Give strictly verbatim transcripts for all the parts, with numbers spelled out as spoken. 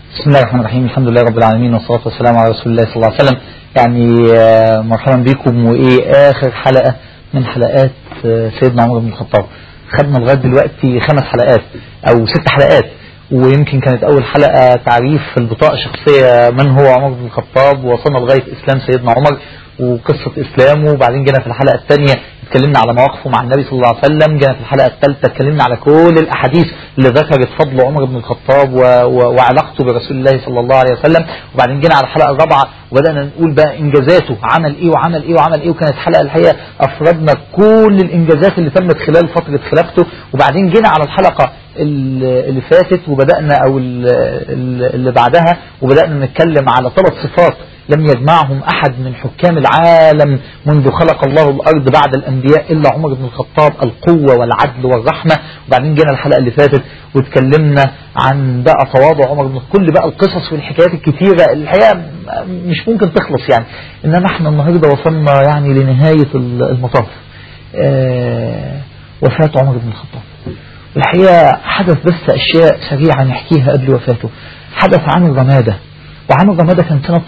بسم الله الرحمن الرحيم. الحمد لله رب العالمين، والصلاة والسلام على رسول الله صلى الله عليه وسلم. يعني مرحبا بكم. وإيه آخر حلقة من حلقات سيدنا عمر بن الخطاب. خدنا لغاية دلوقتي خمس حلقات أو ست حلقات، ويمكن كانت أول حلقة تعريف البطاقة الشخصية من هو عمر بن الخطاب، ووصلنا لغاية إسلام سيدنا عمر وقصة إسلامه. وبعدين جينا في الحلقة الثانية اتكلمنا على مواقفه مع النبي صلى الله عليه وسلم. جينا في الحلقة الثالثة اتكلمنا على كل الأحاديث اللي ذكرت فضل عمر بن الخطاب و... و... وعلاقته برسول الله صلى الله عليه وسلم. وبعدين جينا على الحلقة الرابعة وبدأنا نقول بقى إنجازاته، عمل إيه وعمل إيه وعمل إيه، وكانت حلقة الحقيقة أفردنا كل الإنجازات اللي تمت خلال فترة خلافته. وبعدين جينا على الحلقة اللي فاتت وبدأنا أو اللي بعدها وبدأنا نتكلم على ثلاث صفات لم يجمعهم أحد من حكام العالم منذ خلق الله الأرض بعد الأنبياء إلا عمر بن الخطاب: القوة والعدل والرحمة. وبعدين جينا الحلقة اللي فاتت واتكلمنا عن بقى تواضع عمر بن كل بقى القصص والحكايات الكتيرة الحقيقة مش ممكن تخلص يعني. إنما احنا النهاردة وصلنا يعني لنهاية المطاف، آه وفاة عمر بن الخطاب. الحقيقة حدث بس أشياء سريعة نحكيها قبل وفاته. حدث عن الرمادة، وعن الرمادة كان سنة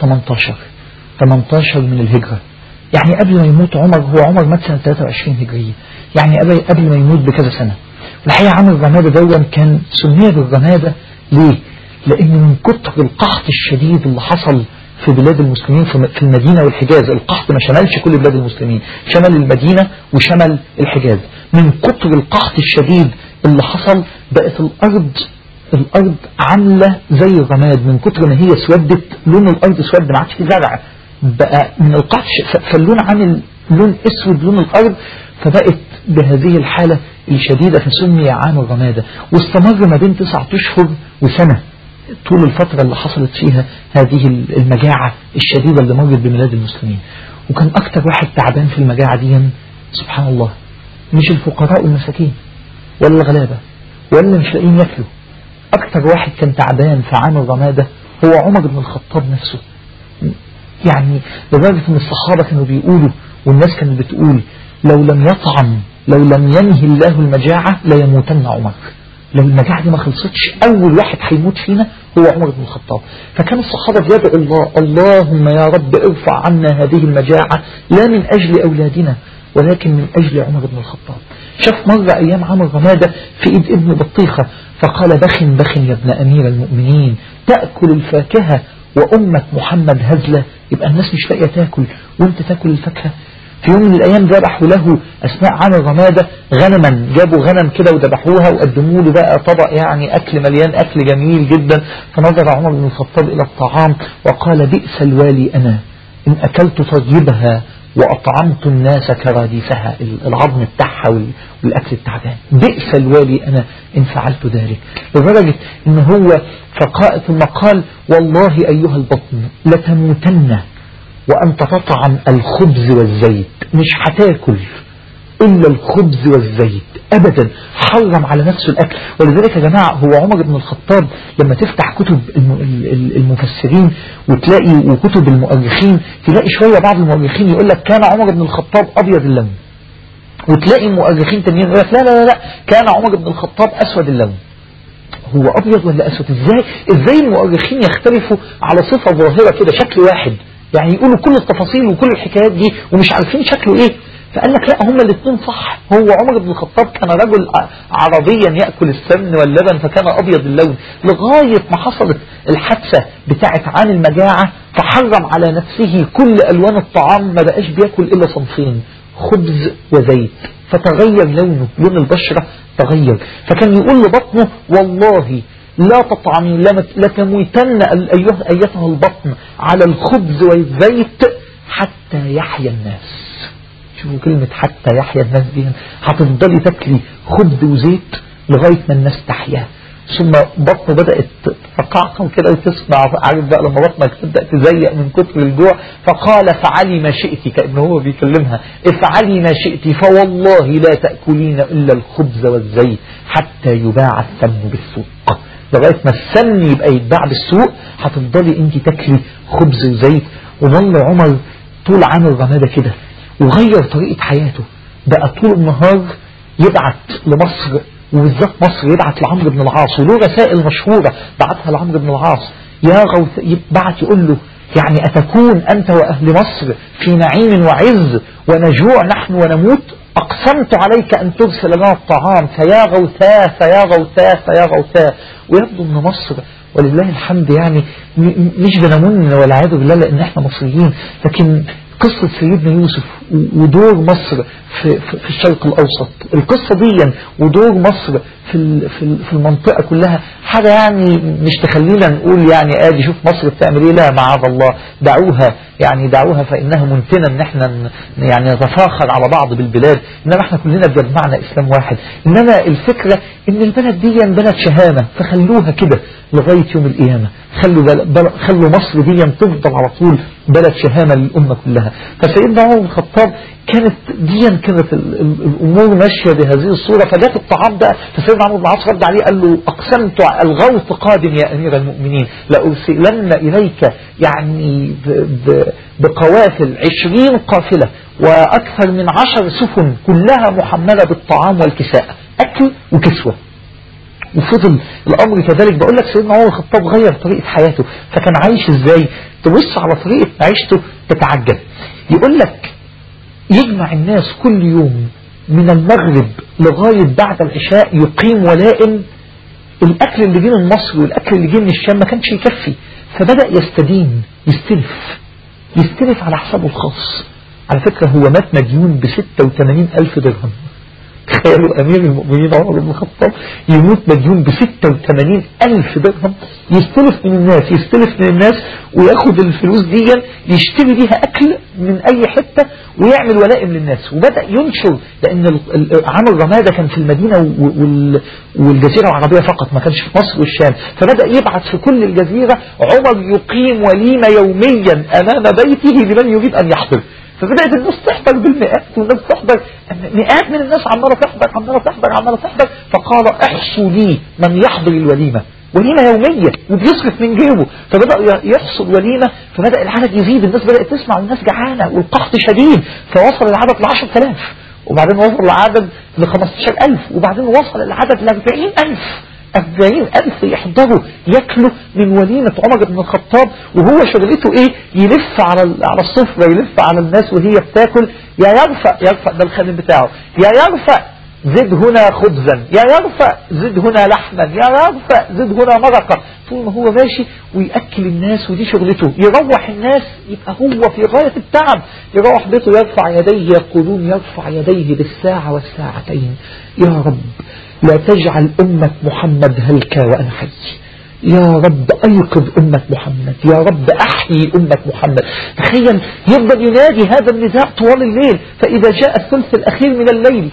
ثمانية عشر من الهجرة، يعني قبل ما يموت عمر. هو عمر مات سنة ثلاثة وعشرين هجرية، يعني قبل ما يموت بكذا سنة. الحقيقة عن الرمادة دون كان سمي بالرمادة ليه؟ لأن من كتر القحط الشديد اللي حصل في بلاد المسلمين في المدينة والحجاز. القحط ما شملش كل بلاد المسلمين، شمل المدينة وشمل الحجاز. من كتر القحط الشديد اللي حصل بقت الأرض الأرض عاملة زي الرماد، من كتر ما هي سودت، لون الأرض سود، ما عادش في زرع بقى من القحط، فاللون عامل لون اسود لون الأرض، فبقت بهذه الحالة الشديدة فسمي عام الرمادة. واستمر ما بين تسعة أشهر وسنة طول الفترة اللي حصلت فيها هذه المجاعة الشديدة اللي مرت ببلاد المسلمين. وكان أكتر واحد تعبان في المجاعة دي سبحان الله مش الفقراء والمساكين ولا الغلابة ولا مش لاقيين ياكلوا. أكتر واحد كان تعبان في عام الرمادة هو عمر بن الخطاب نفسه. يعني لدرجة أن الصحابة كانوا بيقولوا والناس كانت بتقول: لو لم يطعم لو لم ينهي الله المجاعة ليموتن عمر. لو المجاعة دي ما خلصتش أول واحد هيموت فينا هو عمر بن الخطاب. فكان الصحابة بيدعوا الله: اللهم يا رب ارفع عنا هذه المجاعة، لا من أجل أولادنا ولكن من أجل عمر بن الخطاب. شاف مرة أيام عام الرمادة في إيد ابن بطيخة فقال: بخ بخ يا ابن أمير المؤمنين، تأكل الفاكهة وأمك محمد هزلة. يبقى الناس مش لاقيه تاكل وانت تاكل الفاكهة. في يوم من الأيام ذبحوا له أثناء عام الرمادة غنما، جابوا غنم كده وذبحوها وقدموا له بقى طبق يعني أكل مليان أكل جميل جدا. فنظر عمر بن الخطاب إلى الطعام وقال: بئس الوالي أنا إن أكلت طيبها وأطعمت الناس كراديسها، العظم بتاعها والأكل التعبان. بئس الوالي أنا إن فعلت ذلك. لدرجة إن هو فقاء ثم قال: والله أيها البطن لتموتن وأنت تطعم الخبز والزيت، مش هتاكل إلا الخبز والزيت أبدا. حرم على نفسه الأكل. ولذلك يا جماعة هو عمر بن الخطاب لما تفتح كتب المفسرين وتلاقي وكتب المؤرخين تلاقي شوية بعض المؤرخين يقول لك كان عمر بن الخطاب أبيض اللون، وتلاقي مؤرخين تانيين يقول لك لا لا لا كان عمر بن الخطاب أسود اللون. هو أبيض ولا أسود؟ إزاي إزاي المؤرخين يختلفوا على صفة ظاهرة كده شكل واحد؟ يعني يقولوا كل التفاصيل وكل الحكايات دي ومش عارفين شكله إيه. فقال لك لا هما الاثنين صح. هو عمر بن الخطاب كان رجل عربيا يأكل السمن واللبن فكان أبيض اللون، لغاية ما حصلت الحادثة بتاعت عن المجاعة فحرم على نفسه كل ألوان الطعام، ما بقاش بيأكل إلا صنفين: خبز وزيت، فتغير لونه، لون البشرة تغير. فكان يقول لبطنه: والله لا تطعمي لا تموتن أيتها البطن على الخبز والزيت حتى يحيا الناس. شوفوا كلمة حتى يحيا الناس دي، هتفضلي تاكلي خبز وزيت لغاية ما الناس تحيا. ثم بطنه بدأت تقعقع كده وتسمع، عارف بقى لما بطنك تبدأ تزيق من كتر الجوع، فقال: فعلي ما شئتي، كأنه هو بيكلمها: افعلي ما شئتي فوالله لا تأكلين إلا الخبز والزيت حتى يباع السمن بالسوق. لغاية ما السمن يبقى يتباع بالسوق هتفضلي انت تاكلي خبز وزيت. وظل عمر طول عام الرمادة كده، وغير طريقة حياته. بقى طول النهار يبعت لمصر وبالذات مصر، يبعت لعمرو بن العاص، وله رسائل مشهورة بعتها لعمرو بن العاص يا غوث، بعت يقول له يعني أتكون أنت وأهل مصر في نعيم وعز ونجوع نحن ونموت؟ أقسمت عليك أن ترسل لنا الطعام، فيا غوثاه فيا غوثاه فيا غوثاه. ويبدو أن مصر ولله الحمد يعني مش بنمن والعياذ بالله لأن احنا مصريين، لكن قصة سيدنا يوسف ودور مصر في, في الشرق الأوسط، القصة دي ودور مصر في في المنطقة كلها حاجة يعني مش تخلينا نقول يعني ادي شوف مصر بتعمل ايه، لا معاذ الله، دعوها يعني دعوها فإنها ممتنة ان احنا يعني نتفاخر على بعض بالبلاد، انما احنا كلنا بيجمعنا اسلام واحد. انما الفكرة ان البلد دي بلد شهامة، فخلوها كده لغاية يوم القيامة، خلوا بل... خلوا مصر دي تفضل على طول بلد شهامة للأمة كلها. فسيدنا عمر بن الخطاب كانت دي كانت الأمور ماشية بهذه الصورة. فجاءت الطعام بقى، فسيدنا عمرو بن العاص رد عليه قال له أقسمت الغوث قادم يا أمير المؤمنين، لأرسلن إليك يعني ب... ب... بقوافل عشرين قافلة وأكثر من عشر سفن كلها محملة بالطعام والكساء، أكل وكسوة. وفضل الأمر كذلك. بقول لك سيدنا عمر الخطاب غير طريقة حياته، فكان عايش ازاي؟ تبص على طريقة عيشته تتعجب. يقول لك يجمع الناس كل يوم من المغرب لغاية بعد العشاء يقيم ولائم. الأكل اللي جه من مصر والأكل اللي جه من الشام ما كانش يكفي، فبدأ يستدين، يستلف يستلف على حسابه الخاص. على فكرة هو مات مديون بستة وثمانين ألف درهم. تخيلوا أمير المؤمنين عمر بن الخطاب يموت مديون بستة وثمانين ألف درهم، يستلف من الناس يستلف من الناس وياخد الفلوس دي يشتري بيها أكل من أي حتة ويعمل ولائم للناس. وبدأ ينشر، لأن عمل رمادة كان في المدينة والجزيرة العربية فقط، ما كانش في مصر والشام. فبدأ يبعث في كل الجزيرة عمر يقيم وليمة يوميا أمام بيته لمن يريد أن يحضر. فبدأت الناس تحضر بالمئات، والناس تحضر مئات من الناس عمالة تحضر عمالة تحضر عمالة تحضر. فقال احصوا لي من يحضر الوليمة، وليمة يومية وبيصرف من جيبه. فبدأ يحصل وليمة، فبدأ العدد يزيد، الناس بدأت تسمع والناس جعانة والقحط شديد، فوصل العدد لعشر آلاف، وبعدين وصل العدد لخمستاشر ألف، وبعدين وصل العدد لأربعين ألف. أربعين ألف يحضروا يأكلوا من وليمة عمر بن الخطاب. وهو شغلته إيه؟ يلف على على الصفرة، يلف على الناس وهي بتاكل، يا يرفع يرفع ده الخادم بتاعه، يا يرفع زد هنا خبزا، يا يرفع زد هنا لحما، يا يرفع زد هنا مرقة. طول ما هو ماشي ويأكل الناس، ودي شغلته. يروح الناس يبقى هو في غاية التعب، يروح بيته يرفع يديه، يقولون يرفع يديه بالساعة والساعتين. يا رب لا تجعل أمة محمد هلكا وأنا حي، يا رب أيقظ أمة محمد، يا رب أحيي أمة محمد. تخيل يفضل ينادي هذا النداء طوال الليل، فإذا جاء الثلث الأخير من الليل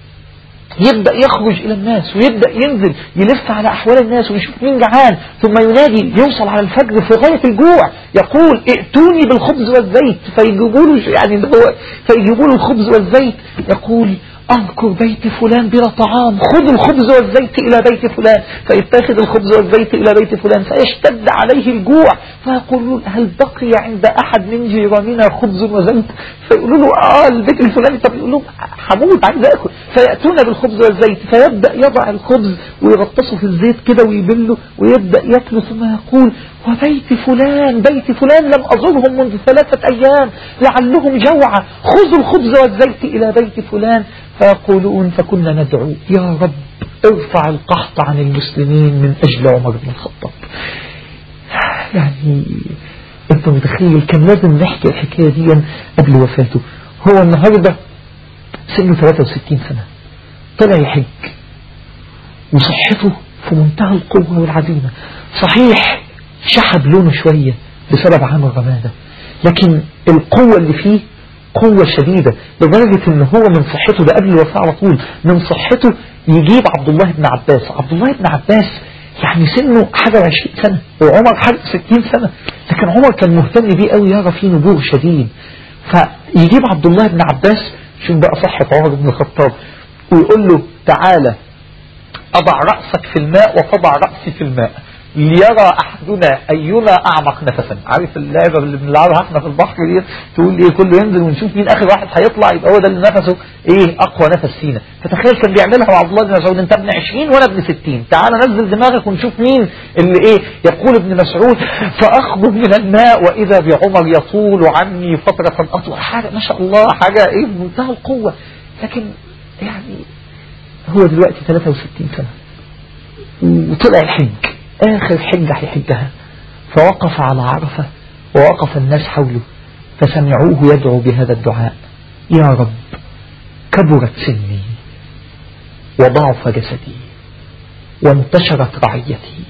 يبدأ يخرج إلى الناس ويبدأ ينزل يلف على أحوال الناس ويشوف مين جعان، ثم ينادي. يوصل على الفجر في غاية الجوع، يقول ائتوني بالخبز والزيت، فيجيبوا له يعني هو فيجيبوا له الخبز والزيت. يقول أذكر بيت فلان بلا طعام، خذوا الخبز والزيت إلى بيت فلان، فيتاخذ الخبز والزيت إلى بيت فلان، فيشتد عليه الجوع. فيقولون هل بقي عند أحد من جيراننا خبز وزيت؟ فيقولوا له آه البيت الفلاني. طب يقول لهم حمود عايز أكل. فيأتون بالخبز والزيت، فيبدأ يضع الخبز ويغطسه في الزيت كده ويبله ويبدأ يأكله، ثم يقول وبيت فلان بيت فلان لم أزورهم منذ ثلاثة أيام لعلهم جوعى، خذوا الخبز والزيت إلى بيت فلان. فيقولون فكنا ندعو يا رب ارفع القحط عن المسلمين من أجل عمر بن الخطاب. يعني انت متخيل كان لازم نحكي الحكاية دي قبل وفاته. هو النهاردة سنه ثلاثة وستين سنة، طلع يحج وصحته في منتهى القوة والعزيمة. صحيح شحب لونه شوية بسبب عام الرمادة، لكن القوة اللي فيه قوة شديدة لدرجة ان هو من صحته ده قبل الوفاة على طول من صحته يجيب عبد الله بن عباس. عبد الله بن عباس يعني سنه حاجة وعشرين سنة وعمر حاجة ستين سنة، لكن عمر كان مهتم بيه قوي، يرى فيه نبوغ شديد. فيجيب عبد الله بن عباس، شوف بقى صحة عمر بن الخطاب، ويقول له تعالى أضع رأسك في الماء وتضع رأسي في الماء. ليرى أحدنا أينا أعمق نفسا. عارف اللعبة اللي بنلعبها احنا في البحر دي، تقول ايه كله ينزل ونشوف مين آخر واحد هيطلع، يبقى هو ده اللي نفسه ايه أقوى نفس فينا. فتخيل كان بيعملها مع عبد الله بن مسعود، انت ابن عشرين وانا ابن ستين، تعال نزل دماغك ونشوف مين اللي ايه. يقول ابن مسعود فأخرج من الماء وإذا بعمر يطول عني فترة أطول. حاجة ما شاء الله، حاجة ايه بمنتهى القوة. لكن يعني هو دلوقتي ثلاثة وستين سنة وطلع الحج، آخر حجة هيحجها، فوقف على عرفة ووقف الناس حوله فسمعوه يدعو بهذا الدعاء: يا رب كبرت سني وضعف جسدي وانتشرت رعيتي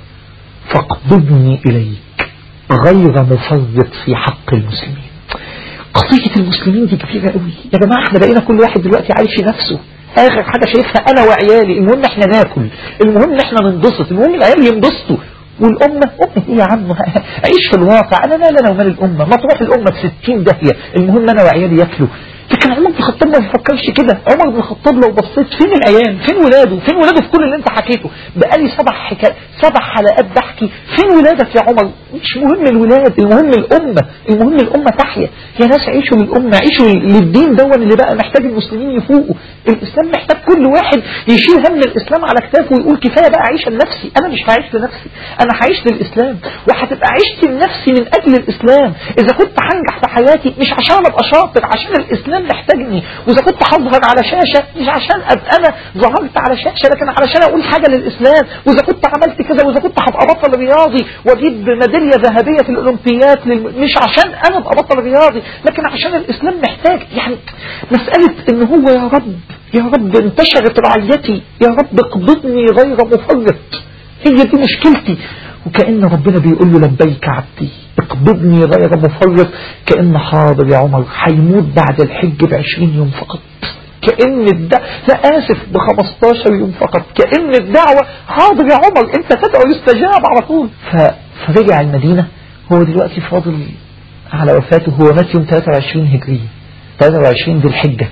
فاقبضني إليك غير مفرط في حق المسلمين. قضية المسلمين دي كبيرة قوي يا جماعة. احنا بقينا كل واحد دلوقتي عايش في نفسه، آخر حاجة شايفها أنا وعيالي، المهم احنا ناكل، المهم احنا ننبسط، المهم العيال ينبسطوا. والأمة أمة إيه يا عم؟ عيش في الواقع. أنا مال أنا ومال الأمة؟ ما تروح الأمة بستين داهية، المهم أنا وعيالي ياكلوا. لكن عمر بن الخطاب ما بيفكرش كده. عمر بن الخطاب لو بصيت فين العيال، فين ولاده، فين ولاده في كل اللي انت حكيته. بقالي سبع حكا... سبع حلقات بحكي فين ولادك يا عمر. مش مهم الولاد، المهم الأمة، المهم الأمة تحيا. يا ناس عيشوا للأمة، عيشوا للدين دون اللي بقى محتاج المسلمين يفوقوا. الإسلام محتاج كل واحد يشيل هم الإسلام على كتافه ويقول كفاية بقى عيش لنفسي. أنا مش هعيش لنفسي، أنا هعيش للإسلام، وهتبقى عيشتي لنفسي من أجل الإسلام. إذا كنت هنجح في حياتي مش عشان أبقى شاطر، عشان الإسلام محتاجني. وإذا كنت هظهر على شاشة مش عشان أبقى أنا ظهرت على شاشة، لكن علشان أقول حاجة للإسلام. وإذا كنت عملت كذا، وإذا كنت هبقى بطل رياضي وأجيب ميدالية ذهبية في الأولمبيات للم... مش عشان أنا أبقى بطل رياضي، لكن عشان الإسلام محتاج. يعني مسألة إن هو يا رب يا رب انتشرت رعيتي، يا رب اقبضني غير مفرط، هي دي مشكلتي. وكأن ربنا بيقول له لبيك عبدي اقبضني غير مفرط. كأن حاضر يا عمر هيموت بعد الحج بعشرين يوم فقط، كأن الدعوة لا آسف بخمستاشر يوم فقط، كأن الدعوة حاضر يا عمر انت تدعو يستجاب على طول. ف... فرجع المدينة. هو دلوقتي فاضل على وفاته، هو مات يوم ثلاثة وعشرين هجرية، ثلاثة وعشرين ذي الحجة،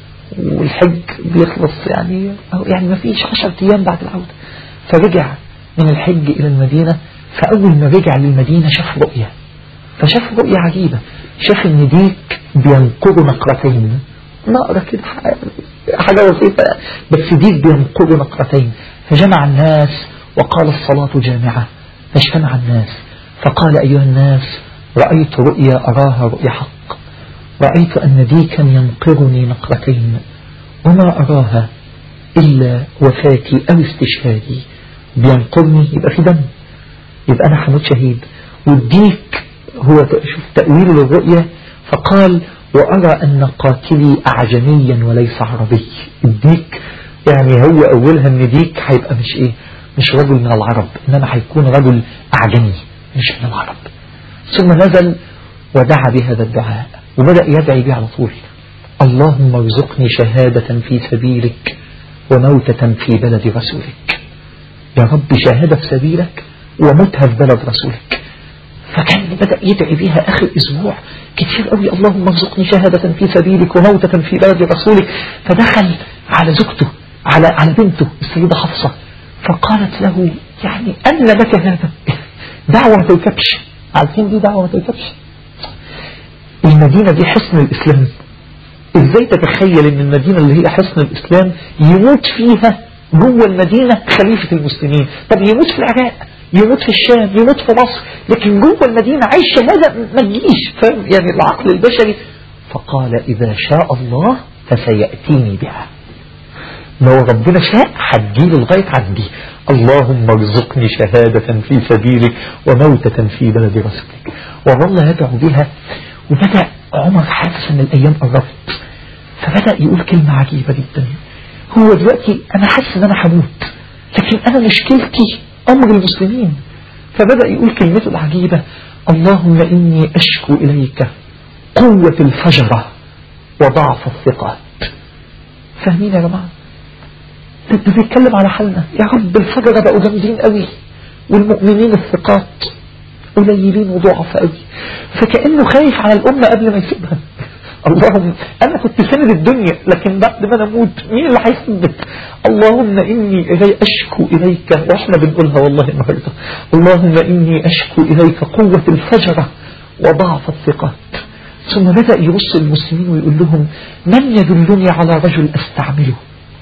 والحج بيخلص يعني يعني ما فيش عشر أيام بعد العودة. فرجع من الحج إلى المدينة. فأول ما رجع للمدينة شاف رؤية، فشاف رؤية عجيبة. شاف إن ديك بينقر نقرتين، نقرة كده حاجة بسيطة بس ديك بينقر نقرتين. فجمع الناس وقال الصلاة جامعة، فاجتمع الناس فقال أيها الناس رأيت رؤيا أراها رؤيا حق، رأيت أن ديكا ينقرني نقرتين وما أراها إلا وفاتي أو استشهادي. بينقرني يبقى في دم، يبقى أنا حموت شهيد. والديك هو شوف تأويل للرؤية، فقال وأرى أن قاتلي أعجميا وليس عربي. الديك يعني هو أولها أن ديك هيبقى مش إيه مش رجل من العرب، إنما هيكون رجل أعجمي مش من العرب. ثم نزل ودعا بهذا الدعاء وبدأ يدعي به على طول: اللهم ارزقني شهادة في سبيلك وموتة في بلد رسولك. يا رب شهادة في سبيلك وموتها في بلد رسولك. فكان بدأ يدعي بها آخر أسبوع كتير قوي: اللهم ارزقني شهادة في سبيلك وموتة في بلد رسولك. فدخل على زوجته على على بنته السيدة حفصة فقالت له: يعني أن لك هذا دعوة ما تركبش. عارفين دي دعوة ما تركبش؟ المدينة دي حصن الإسلام. إزاي تتخيل أن المدينة اللي هي حصن الإسلام يموت فيها جوه المدينة خليفة المسلمين؟ طب يموت في العراق، يموت في الشام، يموت في مصر، لكن جوه المدينة عايش شهادة ما تجيش. فاهم يعني العقل البشري؟ فقال: إذا شاء الله فسيأتيني بها. لو ربنا شاء هتجيله لغاية عندي. اللهم ارزقني شهادة في سبيلك وموتة في بلد رسولك. وظل يدعو بها. وبدأ عمر حاسس ان الايام قربت، فبدأ يقول كلمة عجيبة جدا: هو دلوقتي انا حاسس ان انا هموت، لكن انا مشكلتي امر المسلمين. فبدأ يقول كلمته العجيبة: اللهم اني اشكو اليك قوة الفجرة وضعف الثقات. فاهمين يا جماعة؟ ده بيتكلم على حالنا. يا رب الفجرة بقوا جامدين قوي والمؤمنين الثقات قليلين وضعف قوي. فكأنه خايف على الأمة قبل ما يسيبها. اللهم أنا كنت سند الدنيا، لكن بعد ما نموت مين اللي هيسندك؟ اللهم إني إلي أشكو إليك، وإحنا بنقولها والله النهاردة، اللهم إني أشكو إليك قوة الفجرة وضعف الثقات. ثم بدأ يبص المسلمين ويقول لهم من يدلني على رجل أستعمله؟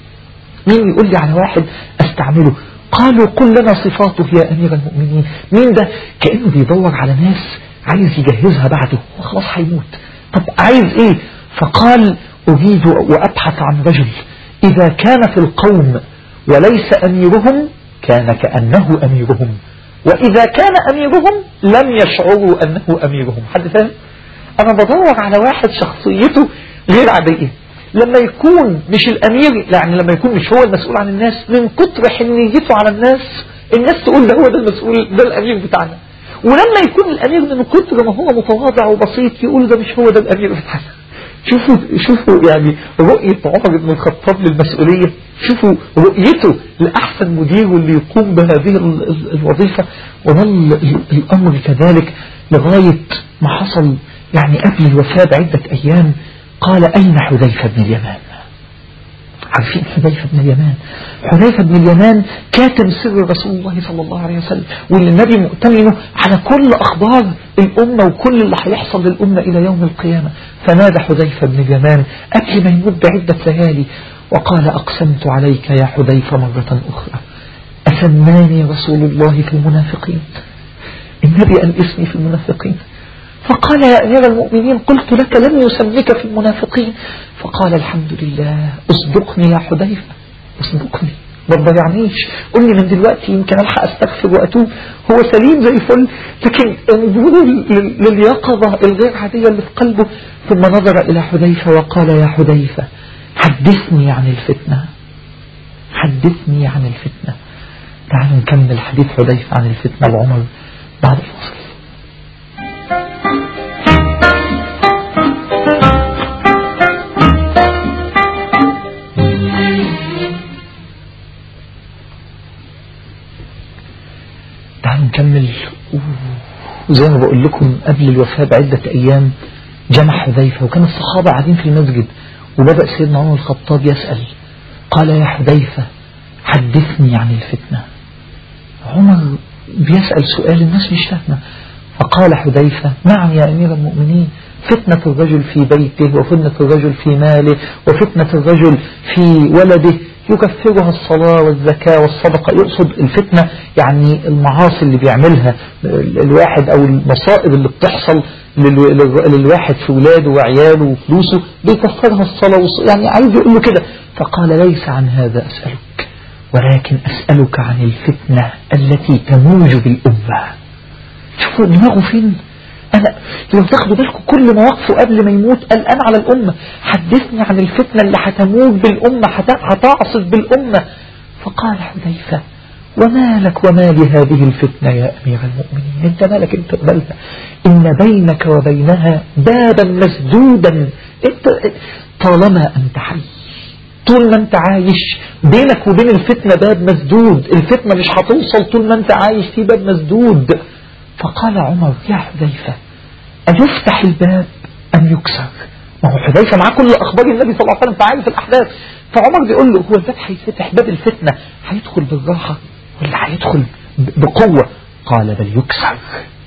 مين يقول لي على واحد أستعمله؟ قالوا قل لنا صفاته يا أمير المؤمنين. مين ده؟ كأنه بيدور على ناس عايز يجهزها بعده، وخلاص هيموت. طب عايز ايه؟ فقال أريد وأبحث عن رجل إذا كان في القوم وليس أميرهم كان كأنه أميرهم، وإذا كان أميرهم لم يشعروا أنه أميرهم. حد فاهم؟ أنا بدور على واحد شخصيته غير عادية، لما يكون مش الأمير، يعني لما يكون مش هو المسؤول عن الناس، من كتر حنيته على الناس الناس تقول ده هو ده المسؤول، ده الأمير بتاعنا. ولما يكون الأمير من كتر ما هو متواضع وبسيط يقول ده مش هو ده الأمير بتاعنا. شوفوا شوفوا يعني رؤية عمر بن الخطاب للمسؤولية، شوفوا رؤيته لأحسن مدير واللي يقوم بهذه الوظيفة. وظل الأمر كذلك لغاية ما حصل يعني قبل الوفاة بعدة أيام. قال أين حذيفة بن اليمان؟ عارفين حذيفة بن اليمان؟ حذيفة بن اليمان كاتم سر رسول الله صلى الله عليه وسلم، واللي النبي مؤتمنه على كل أخبار الأمة وكل اللي هيحصل للأمة إلى يوم القيامة. فنادى حذيفة بن اليمان قبل ما يموت بعدة ليالي وقال أقسمت عليك يا حذيفة مرة أخرى أسماني رسول الله في المنافقين؟ النبي قال اسمي في المنافقين. فقال يا أمير المؤمنين قلت لك لم يسمك في المنافقين. فقال الحمد لله أصدقني يا حذيفة، أصدقني ما تضيعنيش، قل لي من دلوقتي يمكن ألحق أستغفر وأتوب. هو سليم زي الفل، لكن انظروا لليقظة الغير عادية اللي في قلبه. ثم نظر إلى حذيفة وقال يا حذيفة حدثني عن الفتنة، حدثني عن الفتنة. تعالوا نكمل حديث حذيفة عن الفتنة لعمر بعد الفصل. نكمل. وزي ما بقول لكم قبل الوفاة بعدة أيام جمع حذيفة، وكان الصحابة قاعدين في المسجد، وبدأ سيدنا عمر الخطاب يسأل قال يا حذيفة حدثني عن الفتنة. عمر بيسأل سؤال الناس مش فاهمة. فقال حذيفة نعم يا أمير المؤمنين، فتنة الرجل في بيته، وفتنة الرجل في ماله، وفتنة الرجل في ولده يكفرها الصلاة والزكاة والصدقة. يقصد الفتنة يعني المعاصي اللي بيعملها الواحد أو المصائب اللي بتحصل للواحد في ولاده وعياله وفلوسه بيكفرها الصلاة والصلاة، يعني عايز يقول له كده. فقال ليس عن هذا أسألك، ولكن أسألك عن الفتنة التي تموج بالأمة. شوفوا دماغه فين. أنا لو تاخدوا بالكم كل مواقفه قبل ما يموت الآن على الأمة، حدثني عن الفتنة اللي هتموج بالأمة، هتعصف بالأمة. فقال حذيفة وما لك وما لهذه الفتنة يا أمير المؤمنين؟ انت مالك انت قبلها؟ إن بينك وبينها بابا مسدودا، انت طالما أنت حي طول ما انت عايش بينك وبين الفتنة باب مسدود، الفتنة مش هتوصل طول ما انت عايش في باب مسدود. فقال عمر يا حذيفة أيفتح الباب أم يكسر؟ ما هو حذيفة معاه كل أخبار النبي صلى الله عليه وسلم فعارف الأحداث. فعمر بيقول له هو الباب هيفتح، باب الفتنة هيدخل بالراحة ولا هيدخل بقوة؟ قال بل يكسر.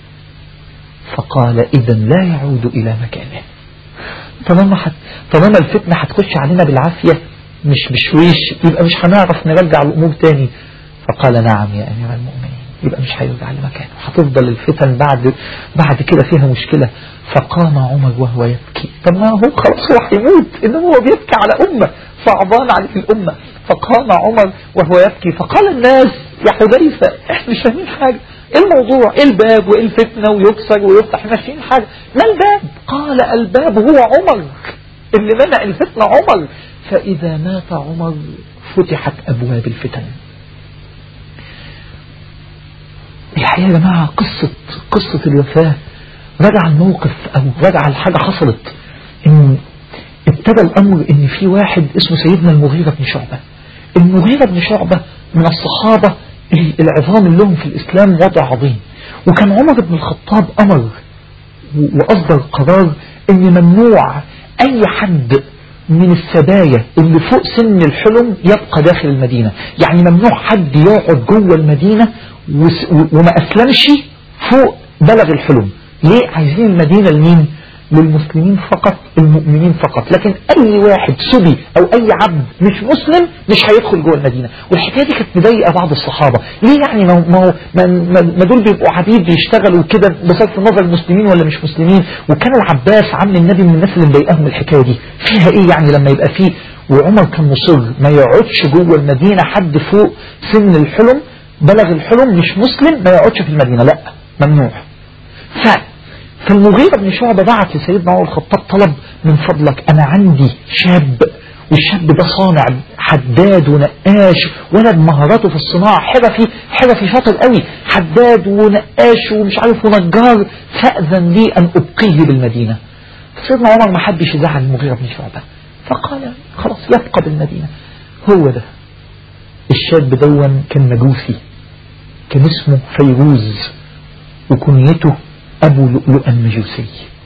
فقال إذا لا يعود إلى مكانه. طالما حت... طالما الفتنة هتخش علينا بالعافية مش بشويش، يبقى مش هنعرف نرجع الأمور تاني. فقال نعم يا أمير المؤمنين، يبقى مش هيرجع لمكانه، هتفضل الفتن بعد بعد كده فيها مشكلة. فقام عمر وهو يبكي. طب ما هو خلاص هو هيموت، إنما هو بيبكي على أمة صعبان عليه الأمة. فقام عمر وهو يبكي. فقال الناس يا حذيفة احنا مش فاهمين حاجة، ايه الموضوع؟ ايه الباب وايه الفتنة ويكسر ويفتح؟ مش فاهمين حاجة. ما الباب؟ قال الباب هو عمر، اللي منع الفتنة عمر. فإذا مات عمر فتحت أبواب الفتن. الحقيقة يا جماعة قصة قصة الوفاة رجع الموقف أو رجع الحاجة حصلت، إن ابتدى الأمر إن في واحد اسمه سيدنا المغيرة بن شعبة. المغيرة بن شعبة من الصحابة العظام اللي لهم في الإسلام وضع عظيم. وكان عمر بن الخطاب أمر وأصدر قرار إن ممنوع أي حد من السبايا اللي فوق سن الحلم يبقى داخل المدينة. يعني ممنوع حد يقعد جوه المدينة وما أسلمش فوق بلغ الحلم. ليه؟ عايزين المدينة لمين؟ للمسلمين فقط، المؤمنين فقط. لكن أي واحد سبي أو أي عبد مش مسلم مش هيدخل جوه المدينة. والحكاية دي كانت مضايقة بعض الصحابة. ليه يعني؟ ما ما ما, ما دول بيبقوا عبيد بيشتغلوا كده بصرف النظر مسلمين ولا مش مسلمين. وكان العباس عم النبي من الناس اللي مضايقاهم الحكاية دي. فيها إيه يعني لما يبقى فيه؟ وعمر كان مصر ما يقعدش جوه المدينة حد فوق سن الحلم بلغ الحلم مش مسلم ما يقعدش في المدينة، لا ممنوع. ف فالمغيرة بن شعبة بعت لسيدنا عمر الخطاب طلب من فضلك أنا عندي شاب، والشاب ده صانع حداد ونقاش، ولد مهاراته في الصناعة حرفي حرفي شاطر قوي، حداد ونقاش ومش عارف ونجار، فأذن لي أن أبقيه بالمدينة. سيدنا عمر ما حبش يزعل المغيرة بن شعبة، فقال خلاص يبقى بالمدينة. هو ده الشاب دون كان مجوسي، كان اسمه فيروز وكنيته أبو لؤلؤ المجوسي.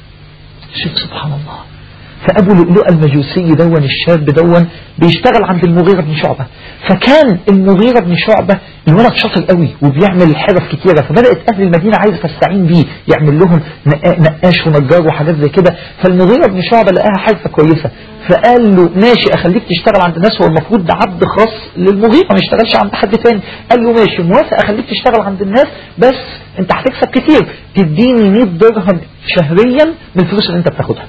شوف سبحان الله. فأبو لؤلؤ المجوسي دون الشاب دون بيشتغل عند المغيرة بن شعبة. فكان المغيرة بن شعبة الولد شاطر قوي وبيعمل حرف كتيرة، فبدأت أهل المدينة عايزة تستعين بيه يعمل لهم نقاش ونجار وحاجات زي كده. فالمغيرة بن شعبة لقاها حرفة كويسة فقال له ماشي أخليك تشتغل عند الناس، هو المفروض ده عبد خاص للمغيرة ما يشتغلش عند حد تاني. قال له ماشي موافق أخليك تشتغل عند الناس بس انت هتكسب كتير، تديني مئة درهم شهريا من الفلوس اللي انت بتاخدها.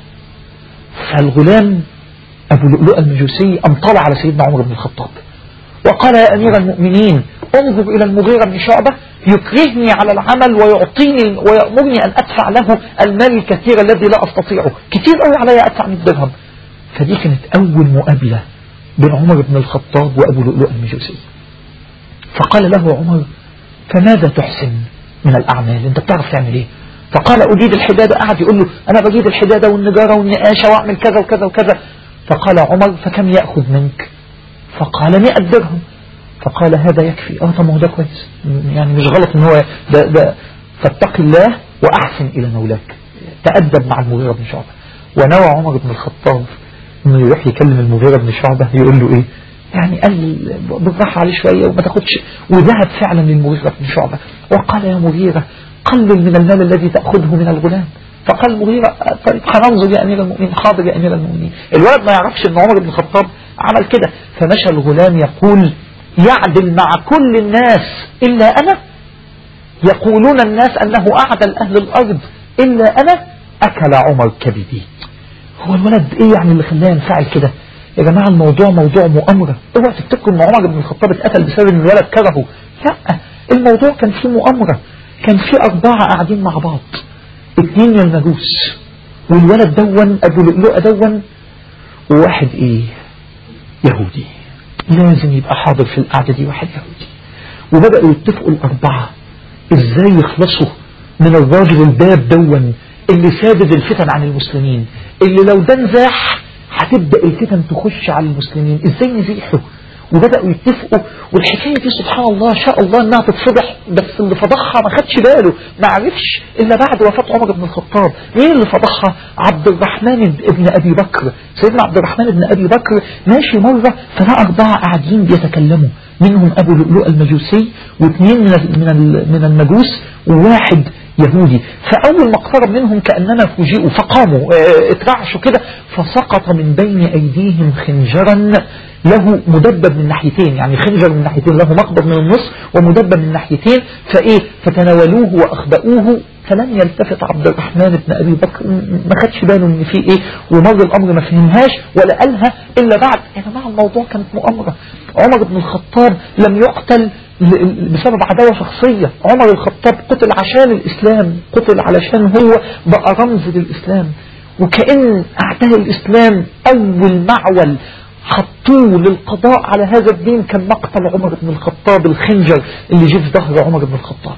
فالغلام أبو لؤلؤ المجوسي أمطلع على سيدنا عمر بن الخطاب وقال يا أمير المؤمنين انظر إلى المغيرة بن شعبة يكرهني على العمل ويعطيني ويأمرني أن أدفع له المال الكثير الذي لا أستطيعه، كتير قوي علي أدفع مئة درهم. فدي كانت أول مقابلة بين عمر بن الخطاب وأبو لؤلؤ المجوسي. فقال له عمر فماذا تحسن من الأعمال؟ أنت بتعرف تعمل إيه؟ فقال أجيد الحدادة. قعد يقول له أنا بجيد الحدادة والنجارة والنقاشة وأعمل كذا وكذا وكذا. فقال عمر فكم يأخذ منك؟ فقال مئة درهم. فقال هذا يكفي. اه طب ما هو ده كويس يعني مش غلط ان هو ده, ده فاتق الله وأحسن إلى مولاك. تأدب مع المغيرة بن شعبة. ونوى عمر بن الخطاب انه يروح يكلم المغيرة بن شعبة يقول له ايه يعني قال بالراحة عليه شوية وما تاخدش. وذهب فعلا للمغيرة بن شعبة وقال يا مغيرة قلل من المال الذي تأخذه من الغلام. فقال المغيرة طيب هننظر يا أمير المؤمنين، حاضر يا أمير المؤمنين. الولد ما يعرفش ان عمر بن الخطاب عمل كده. فمشى الغلام يقول يعدل مع كل الناس إلا أنا، يقولون الناس أنه أعدل أهل الأرض إلا أنا، أكل عمر كبدي. هو الولد إيه يعني اللي خلاه ينفعل كده؟ يا جماعة الموضوع موضوع مؤامرة. اوعوا تفتكروا ان عمر بن الخطاب اتقتل بسبب ان الولد كرهه، لا الموضوع كان فيه مؤامرة. كان فيه أربعة قاعدين مع بعض، اتنين من المجوس والولد دون أبو لؤلؤ دون وواحد إيه يهودي، لازم يبقى حاضر في القعدة دي واحد يهودي. وبدأوا يتفقوا الأربعة إزاي يخلصوا من الراجل الباب دون اللي سادد الفتن عن المسلمين، اللي لو ده نزاح هتبدأ الفتن تخش على المسلمين، إزاي نزيحه. وبدأوا يتفقوا. والحكاية دي سبحان الله شاء الله انها تتفضح، بس اللي فضحها ما خدش باله، ما عرفش إلا بعد وفاة عمر بن الخطاب. مين اللي فضحها؟ عبد الرحمن ابن أبي بكر. سيدنا عبد الرحمن ابن أبي بكر ماشي مرة فلا أربعة قاعدين بيتكلموا، منهم أبو لؤلؤ المجوسي واثنين من من المجوس وواحد يهودي. فأول ما اقترب منهم كأنما فوجئوا فقاموا اترعشوا كده، فسقط من بين أيديهم خنجرا له مدبب من ناحيتين، يعني خنجر من ناحيتين له مقبض من النص ومدبب من ناحيتين. فإيه فتناولوه وأخبأوه. فلم يلتفت عبد الرحمن بن أبي بكر، ما خدش باله ان في ايه، ومر الامر ما فهمهاش ولا قالها الا بعد. يا جماعه الموضوع كانت مؤامره. عمر بن الخطاب لم يقتل بسبب عداوة شخصية. عمر الخطاب قتل عشان الإسلام، قتل علشان هو بقى رمز للإسلام. وكأن أعداء الإسلام أول معول حطوه للقضاء على هذا الدين كان مقتل عمر بن الخطاب، الخنجر اللي جه في ظهر عمر بن الخطاب.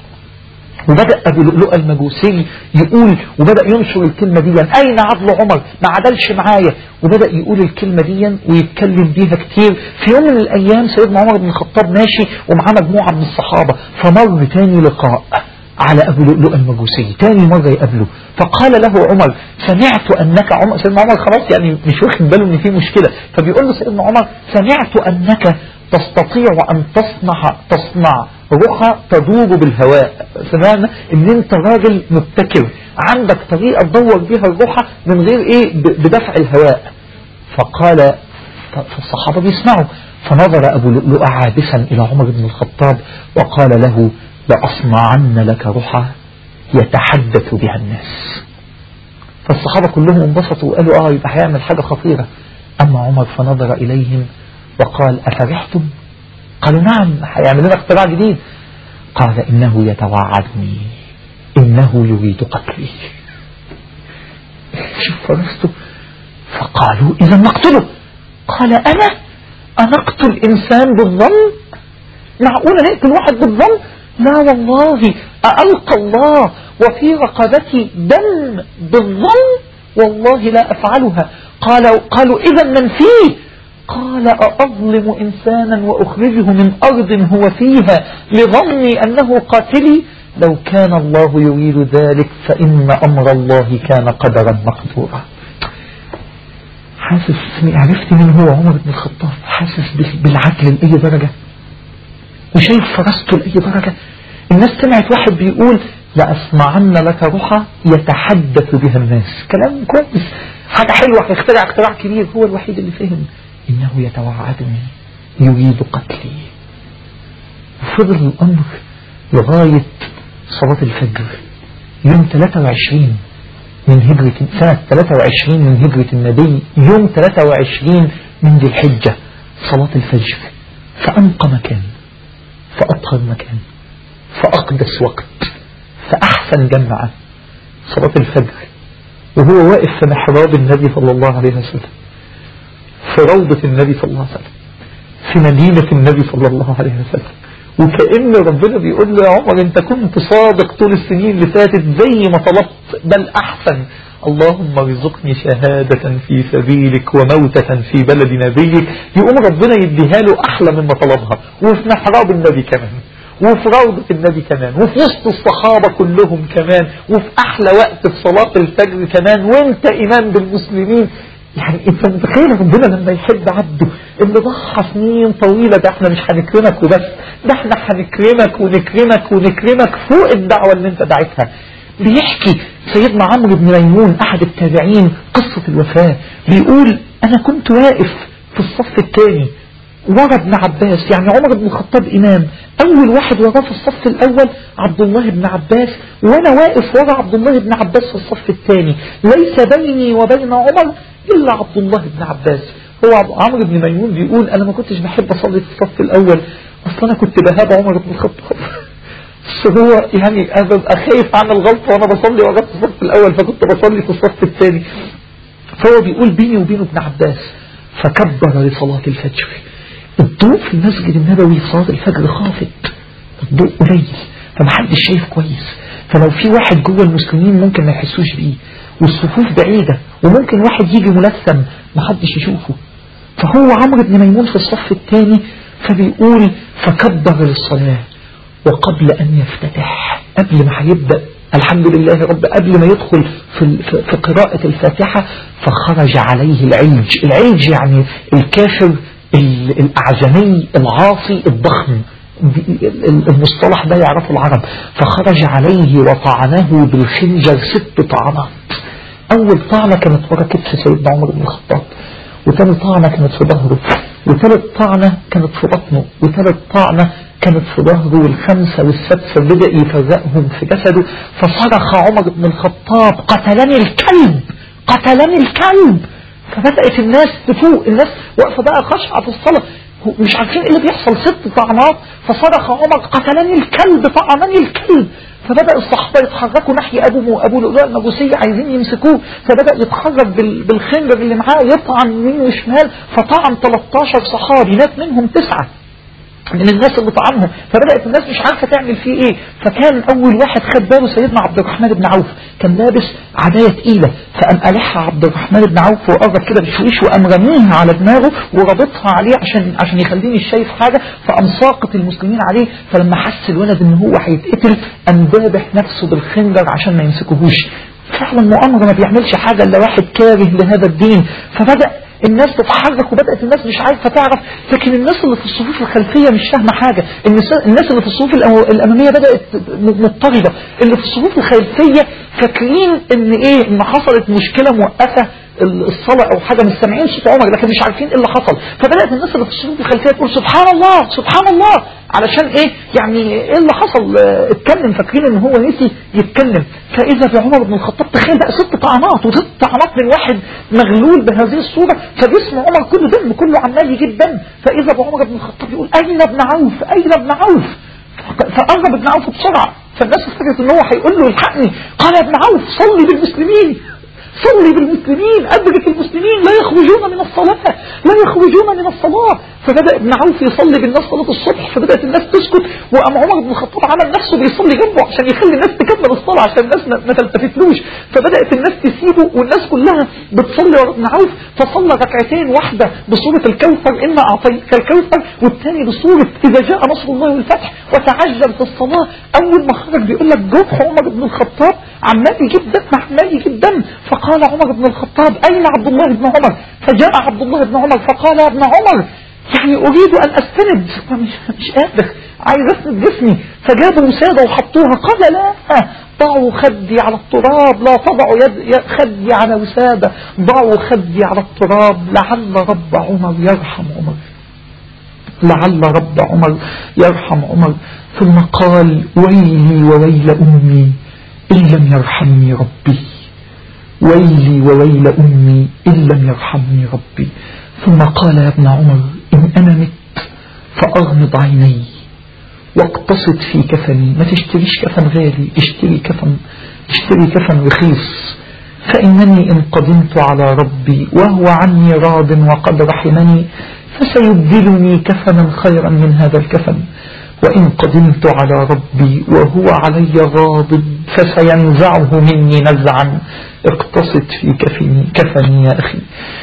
وبدأ أبو لؤلؤ المجوسي يقول وبدأ ينشر الكلمة دي، أين عدل عمر ما عدلش معايا. وبدأ يقول الكلمة دي ويتكلم بيها كتير. في يوم من الأيام سيدنا عمر بن الخطاب ماشي ومعاه مجموعة من الصحابة، فمر تاني لقاء على أبو لؤلؤ المجوسي. تاني مرة يقابله فقال له عمر سمعت أنك عمر. سيدنا عمر خلاص يعني مش واخد باله إن في مشكلة، فبيقول له سيدنا عمر سمعت أنك تستطيع أن تصنع تصنع روحة تدور بالهواء. سمعنا إن أنت راجل مبتكر عندك طريقة تدور بها الروحة من غير إيه بدفع الهواء. فقال فالصحابة بيسمعوا، فنظر أبو لؤلؤ عابسا إلى عمر بن الخطاب وقال له لأصنعن لك روحة يتحدث بها الناس. فالصحابة كلهم انبسطوا وقالوا آه يبقى هيعمل حاجة خطيرة. أما عمر فنظر إليهم وقال أفرحتم؟ قالوا نعم هيعمل لنا اختراع جديد. قال إنه يتوعدني، إنه يريد قتلي. شوف فرسته. فقالوا إذا نقتله. قال أنا أنقتل إنسان بالظن؟ معقولة نقتل واحد بالظن؟ لا والله ألقى الله وفي رقبتي دم بالظن والله لا أفعلها. قالوا, قالوا إذا من فيه؟ قال أظلم إنسانا وأخرجه من أرض هو فيها لظني أنه قاتلي؟ لو كان الله يريد ذلك فإن أمر الله كان قدرا مقدورا. حاسس عرفت من هو عمر بن الخطاب، حاسس بالعدل لأي درجة وشايف فرسته لأي درجة. الناس سمعت واحد بيقول لأسمعن لك روحة يتحدث بها الناس، كلام كويس حاجة حلوة، هيخترع اختراع كبير. هو الوحيد اللي فهم إنه يتوعدني يريد قتلي. وفضل الأمر لغاية صلاة الفجر يوم ثلاثة وعشرين من هجرة سنة ثلاثة وعشرين من هجرة النبي، يوم ثلاثة وعشرين من ذي الحجة صلاة الفجر. فأنقى مكان، فأطهر مكان، فأقدس وقت، فأحسن جمعة صلاة الفجر، وهو واقف في محراب النبي صلى الله عليه وسلم، في روضة النبي صلى الله عليه وسلم، في مدينة النبي صلى الله عليه وسلم. وكأن ربنا بيقول له يا عمر انت كنت صادق طول السنين اللي فاتت زي ما طلبت بل أحسن. اللهم ارزقني شهادة في سبيلك وموتة في بلد نبيك. يقوم ربنا يديها له أحلى مما طلبها، وفي محراب النبي كمان، وفي روضة النبي كمان، وفي وسط الصحابة كلهم كمان، وفي أحلى وقت في صلاة الفجر كمان، وانت إمام بالمسلمين. يعني انت متخيل ربنا لما يحب عبده اللي ضحى سنين طويلة، ده احنا مش هنكرمك وبس، ده احنا هنكرمك ونكرمك ونكرمك فوق الدعوة اللي انت دعيتها. بيحكي سيدنا عمرو بن ميمون أحد التابعين قصة الوفاة، بيقول أنا كنت واقف في الصف الثاني ورا ابن عباس، يعني عمر بن الخطاب إمام، أول واحد وراه في الصف الأول عبد الله بن عباس، وأنا واقف ورا عبد الله بن عباس في الصف الثاني، ليس بيني وبين عمر إلا عبد الله بن عباس. هو عمرو بن ميمون بيقول أنا ما كنتش بحب أصلي في الصف الأول، أصلا أنا كنت بهاب عمر بن الخطاب. هو يعني أنا ببقى خايف عن الغلطة وأنا بصلي وراه في الصف الأول، فكنت بصلي في الصف الثاني. فهو بيقول بيني وبينه ابن عباس، فكبر لصلاة الفجر. الضوء في المسجد النبوي صلاة الفجر خافت، الضوء قليل فمحدش شايف كويس، فلو في واحد جوه المسلمين ممكن ما يحسوش بيه، والصفوف بعيدة وممكن واحد يجي ملثم محدش يشوفه. فهو عمرو بن ميمون في الصف الثاني، فبيقول فكبر للصلاة، وقبل أن يفتتح قبل ما هيبدأ الحمد لله رب قبل ما يدخل في, في قراءة الفاتحة فخرج عليه العلج. العلج يعني الكافر الأعجمي العاصي الضخم، المصطلح ده يعرفه العرب. فخرج عليه وطعنه بالخنجر ست طعنات. أول طعنة كانت ورا كتف سيدنا عمر بن الخطاب، وثاني طعنة كانت في ظهره، وثالث طعنة كانت في بطنه، وثالث طعنة كانت في ظهره، والخمسة والسادسة بدأ يفرقهم في جسده. فصرخ عمر بن الخطاب قتلني الكلب قتلني الكلب. فبدأت الناس تفوق، الناس واقفة بقى خشعة في الصلاة مش عارفين ايه اللي بيحصل، ست طعنات. فصرخ عمر قتلني الكلب طعنني الكلب. فبدأ الصحابة يتحركوا ناحية أبو أبو لؤلؤ المجوسي عايزين يمسكوه، فبدأ يتحرك بالخنجر اللي معاه يطعن يمين وشمال، فطعن ثلاثة عشر صحابي مات منهم تسعة. من الناس اللي طعنهم، فبدأت الناس مش عارفة تعمل فيه ايه. فكان اول واحد خد باله سيدنا عبد الرحمن بن عوف، كان لابس عباية تقيلة، فقام قالحها عبد الرحمن بن عوف وقرب كده بشويش وقام رميها على دماغه وربطها عليه عشان عشان يخليني مش شايف حاجة، فقام ساقط المسلمين عليه. فلما حس الولد ان هو هيتقتل قام ذابح نفسه بالخنجر عشان ما يمسكوهوش. فعلا مؤامرة ما بيعملش حاجة الا واحد كاره لهذا الدين. فبدأ الناس تتحرك وبدأت الناس مش عارفة تعرف، لكن الناس اللي في الصفوف الخلفية مش فاهمة حاجة. الناس اللي في الصفوف الأمامية بدأت مضطربة، اللي في الصفوف الخلفية فاكرين ان ايه، ان حصلت مشكلة موقفة الصلاة او حاجة، مش سامعين صوت عمر لكن مش عارفين ايه اللي حصل. فبدأت الناس اللي في الصفوف الخلفية تقول سبحان الله سبحان الله، علشان ايه يعني ايه اللي حصل، اه اتكلم، فاكرين ان هو نسي يتكلم. فاذا بعمر بن الخطاب، تخيل بقى ست طعنات وست طعنات من واحد مغلول بهذه الصورة، فجسم عمر كله دم، كله عمال يجيب دم. فاذا بعمر بن الخطاب يقول اين ابن عوف اين ابن عوف، فقرب ابن عوف بسرعة. فالناس افتكرت ان هو هيقول له الحقني، قال يا ابن عوف صلي بالمسلمين صلي بالمسلمين أدرك المسلمين لا يخرجون من الصلاة لا يخرجون من الصلاة. فبدأ ابن عوف يصلي بالناس صلاة الصبح، فبدأت الناس تسكت، وقام عمر بن الخطاب عمل نفسه بيصلي جنبه عشان يخلي الناس تكمل الصلاة عشان الناس ما تلتفتلوش. فبدأت الناس تسيبه والناس كلها بتصلي ورا ابن عوف. فصلى ركعتين، واحدة بصورة الكوثر إنا أعطيتك الكوثر، والثاني بصورة إذا جاء نصر الله والفتح، وتعجل في الصلاة. أول ما خرج بيقول لك جرح عمر بن الخطاب عمال يجيب دم عمال يجيب دم. فقال عمر بن الخطاب أين عبد الله بن عمر؟ فجاء عبد الله بن عمر فقال يا ابن عمر يعني أريد أن أستند، مش, مش قادر عايز أسند جسمي. فجابوا وسادة وحطوها، قال لا ضعوا خدي على التراب، لا تضعوا يد خدي على وسادة، ضعوا خدي على التراب لعل رب عمر يرحم عمر لعل رب عمر يرحم عمر. ثم قال ويلي وويل أمي إن لم يرحمني ربي، ويلي وويل أمي إن لم يرحمني ربي. ثم قال يا ابن عمر إن أنا مت فأغمض عيني واقتصد في كفني، ما تشتريش كفن غالي، اشتري كفن اشتري كفن رخيص، فإنني إن قدمت على ربي وهو عني راض وقد رحمني فسيبدلني كفنا خيرا من هذا الكفن، وإن قدمت على ربي وهو علي غاضب فسينزعه مني نزعا، اقتصد في كفني كفني يا أخي.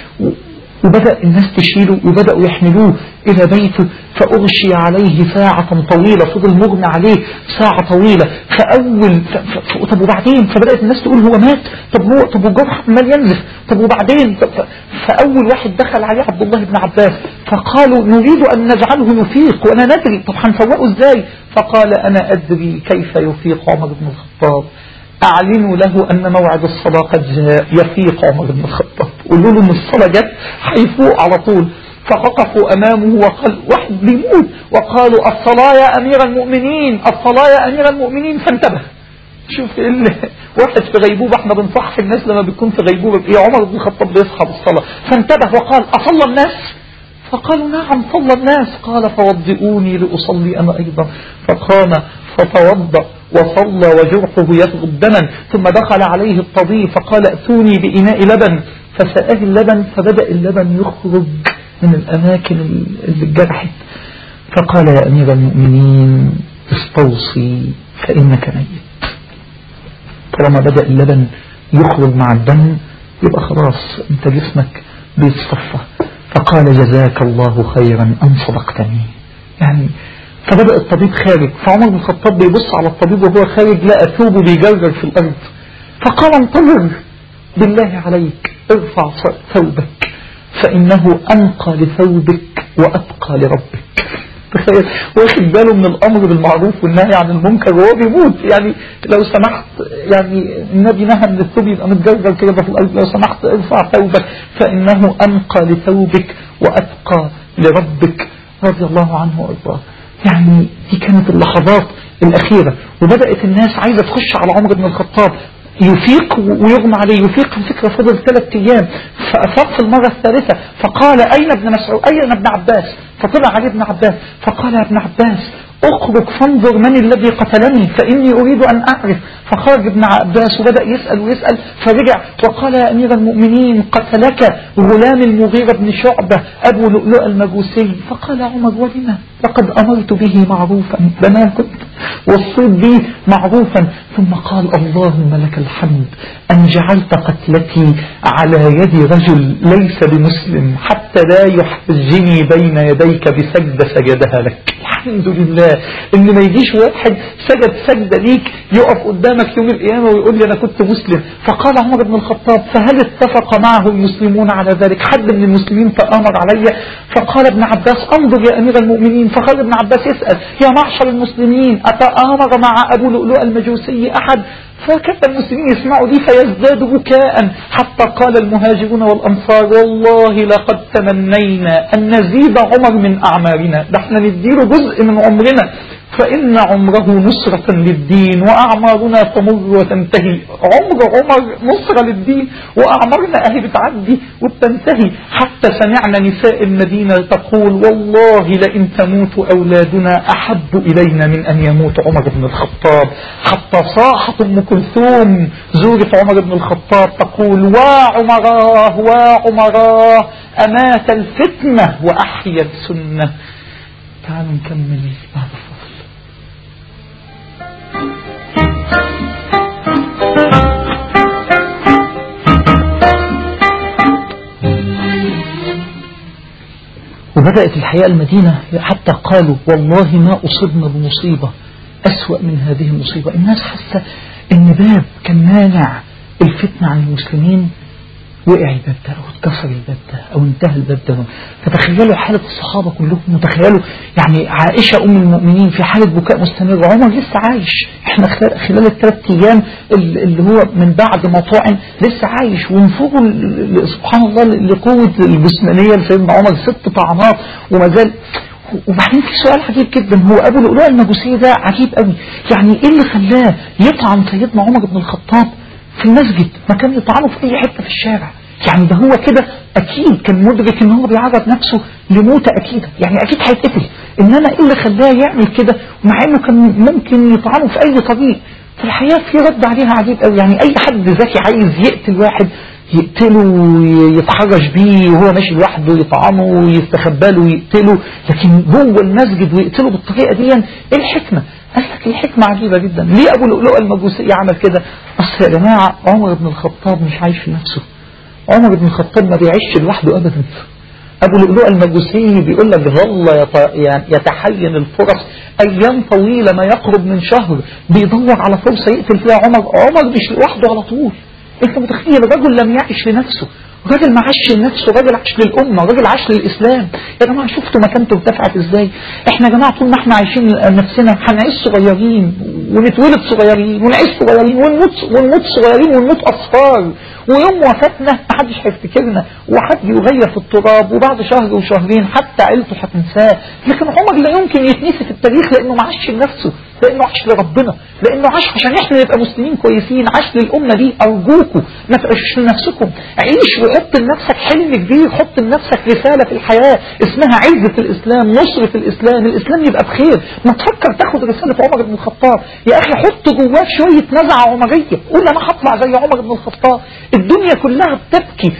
وبدأ الناس تشيله وبدأوا يحملوه إلى بيته، فأغشي عليه ساعة طويلة، فضل مغمى عليه ساعة طويلة. فأول ف... ف... طب وبعدين، فبدأت الناس تقول هو مات، طب هو طب الجرح عمال ينزف، طب وبعدين ف... فأول واحد دخل عليه عبد الله بن عباس، فقالوا نريد أن نجعله يفيق وأنا ندري، طب هنفوقه إزاي؟ فقال أنا أدري كيف يفيق عمر بن الخطاب، أعلنوا له أن موعد الصلاة قد جاء يفيق عمر بن الخطاب، قولوا له أن الصلاة جت هيفوق على طول. فوقفوا أمامه وقال واحد بيموت، وقالوا الصلاة يا أمير المؤمنين الصلاة يا أمير المؤمنين. فانتبه، شوف اللي واحد في غيبوبة، احنا بنصح الناس لما بيكون في غيبوبة يا عمر بن الخطاب بيصحى بالصلاة. فانتبه وقال أصلى الناس؟ فقالوا نعم صلى الناس. قال فوضئوني لأصلي أنا أيضا، فقام فتوضأ وصلى وجرحه يفقد دما. ثم دخل عليه الطبيب فقال ائتوني بإناء لبن، فسأه اللبن، فبدأ اللبن يخرج من الأماكن اللي اتجرحت. فقال يا أمير المؤمنين استوصي فإنك ميت. طالما بدأ اللبن يخرج مع الدم يبقى خلاص انت جسمك بيتصفى. فقال جزاك الله خيرا أن صدقتني. يعني فبدأ الطبيب خارج، فعمر بن الخطاب بيبص على الطبيب وهو خارج لقى ثوبه بيجرجر في الأرض، فقال انتظر بالله عليك ارفع ثوبك فإنه أنقى لثوبك وأتقى لربك. تخيل واخد باله من الأمر بالمعروف والنهي عن المنكر وهو بيموت. يعني لو سمحت، يعني النبي نهى ان الثوب يبقى متجرجر كده في الأرض، لو سمحت ارفع ثوبك فإنه أنقى لثوبك وأتقى لربك، رضي الله عنه وارضاه. يعني دي كانت اللحظات الأخيرة، وبدأت الناس عايزة تخش على عمر بن الخطاب، يفيق ويغمى عليه، يفيق الفكرة فضل ثلاث أيام. فأفاق في المرة الثالثة فقال أين ابن مسعود أين ابن عباس؟ فطلع عليه ابن عباس فقال يا ابن عباس اخرج فانظر من الذي قتلني فإني أريد أن أعرف. فخرج ابن عباس وبدأ يسأل ويسأل، فرجع وقال يا أمير المؤمنين قتلك غلام المغيرة بن شعبة أبو لؤلؤ المجوسي. فقال عمر ولما؟ لقد أمرت به معروفا، بما كنت وصيت به معروفا. ثم قال اللهم لك الحمد أن جعلت قتلتي على يد رجل ليس بمسلم حتى لا يحجني بين يديك بسجدة سجدها لك. الحمد لله ان ما يجيش واحد سجد سجدة ليك يقف قدامك يوم القيامة ويقول لي انا كنت مسلم. فقال عمر بن الخطاب فهل اتفق معه المسلمون على ذلك؟ حد من المسلمين تآمر علي؟ فقال ابن عباس انظر يا امير المؤمنين. فخرج ابن عباس يسأل يا معشر المسلمين اتآمر مع ابو لؤلؤ المجوسي احد؟ فكان المسلمين يسمعوا دي فيزدادوا بكاء، حتى قال المهاجرون والأنصار والله لقد تمنينا أن نزيد عمر من أعمارنا، ده احنا نديله جزء من عمرنا، فإن عمره نصرة للدين وأعمارنا تمر وتنتهي. عمر عمر نصرة للدين وأعمارنا أهي بتعدي وبتنتهي. حتى سمعنا نساء المدينة تقول والله لئن تموت أولادنا أحب إلينا من أن يموت عمر بن الخطاب. حتى صاحت أم كلثوم زوجة عمر بن الخطاب تقول وعمراه وعمراه أمات الفتنة وأحيا السنة. تعالوا نكمل بعد الفصل. وبدأت الحياة المدينة حتى قالوا والله ما أصبنا بمصيبة أسوأ من هذه المصيبة. الناس حاسة إن باب كان مانع الفتنة عن المسلمين وقع الباب ده أو اتكسر الباب ده أو انتهى الباب ده. فتخيلوا حالة الصحابة كلهم، وتخيلوا يعني عائشة أم المؤمنين في حالة بكاء مستمر، عمر لسه عايش، احنا خلال الثلاث أيام اللي هو من بعد ما طعن لسه عايش، ونفوقوا سبحان الله لقوة الجسمانية لسيدنا عمر ست طعنات وما زال. وبعدين في سؤال عجيب جدا، هو أبو لؤلؤ المجوسي ده عجيب قوي، يعني إيه اللي خلاه يطعن سيدنا عمر بن الخطاب في المسجد؟ ما كان يطعنه في أي حتة في الشارع. يعني ده هو كده أكيد كان مدرك إن هو بيعرض نفسه لموتة أكيدة، يعني أكيد هيتقتل، إنما إيه اللي خلاه يعمل كده مع إنه كان ممكن يطعنه في أي طريق؟ في الحقيقة في رد عليها عجيب قوي. يعني أي حد ذكي عايز يقتل واحد يقتله ويتحرش بيه وهو ماشي لوحده، يطعنه ويستخبى له ويقتله، لكن جوه المسجد ويقتله بالطريقة دي ايه الحكمة؟ قال لك الحكمة عجيبة جدا. ليه أبو لؤلؤ المجوسي عمل كده؟ أصل يا جماعة عمر بن الخطاب مش عايش لنفسه، عمر بن الخطاب ما بيعيش لوحده أبدا. أبو لؤلؤ المجوسي بيقول لك ظل يتحين الفرص أيام طويلة ما يقرب من شهر بيدور على فرصة يقتل فيها عمر. عمر مش لوحده على طول. انت متخيل الرجل لم يعيش لنفسه، راجل ما عاش لنفسه، راجل عاش للأمة، راجل عاش للإسلام. يا جماعة شفتوا مكانته ارتفعت ازاي؟ احنا يا جماعة طول ما احنا عايشين نفسنا هنعيش صغيرين ونتولد صغيرين ونعيش صغيرين ونموت ونموت صغيرين ونموت أصفار، ويوم وفاتنا محدش هيفتكرنا وحد يغير في التراب، وبعد شهر وشهرين حتى عيلته هتنساه. لكن عمر لا يمكن يتنسي في التاريخ لأنه ما عاش لنفسه، لأنه عاش لربنا، لأنه عاش عشان احنا نبقى مسلمين كويسين، عاش للأمة دي. أرجوكم ما تعيشوش لنفسكم، عيش وحط لنفسك حلم كبير، حط لنفسك رسالة في الحياة اسمها عزة الإسلام، نصرة الإسلام، الإسلام يبقى بخير. ما تفكر تاخد رسالة عمر بن الخطاب يا أخي، حط جواك شوية نزعة عمرية، قول أنا هطلع زي عمر بن الخطاب. الدنيا كلها بتبكي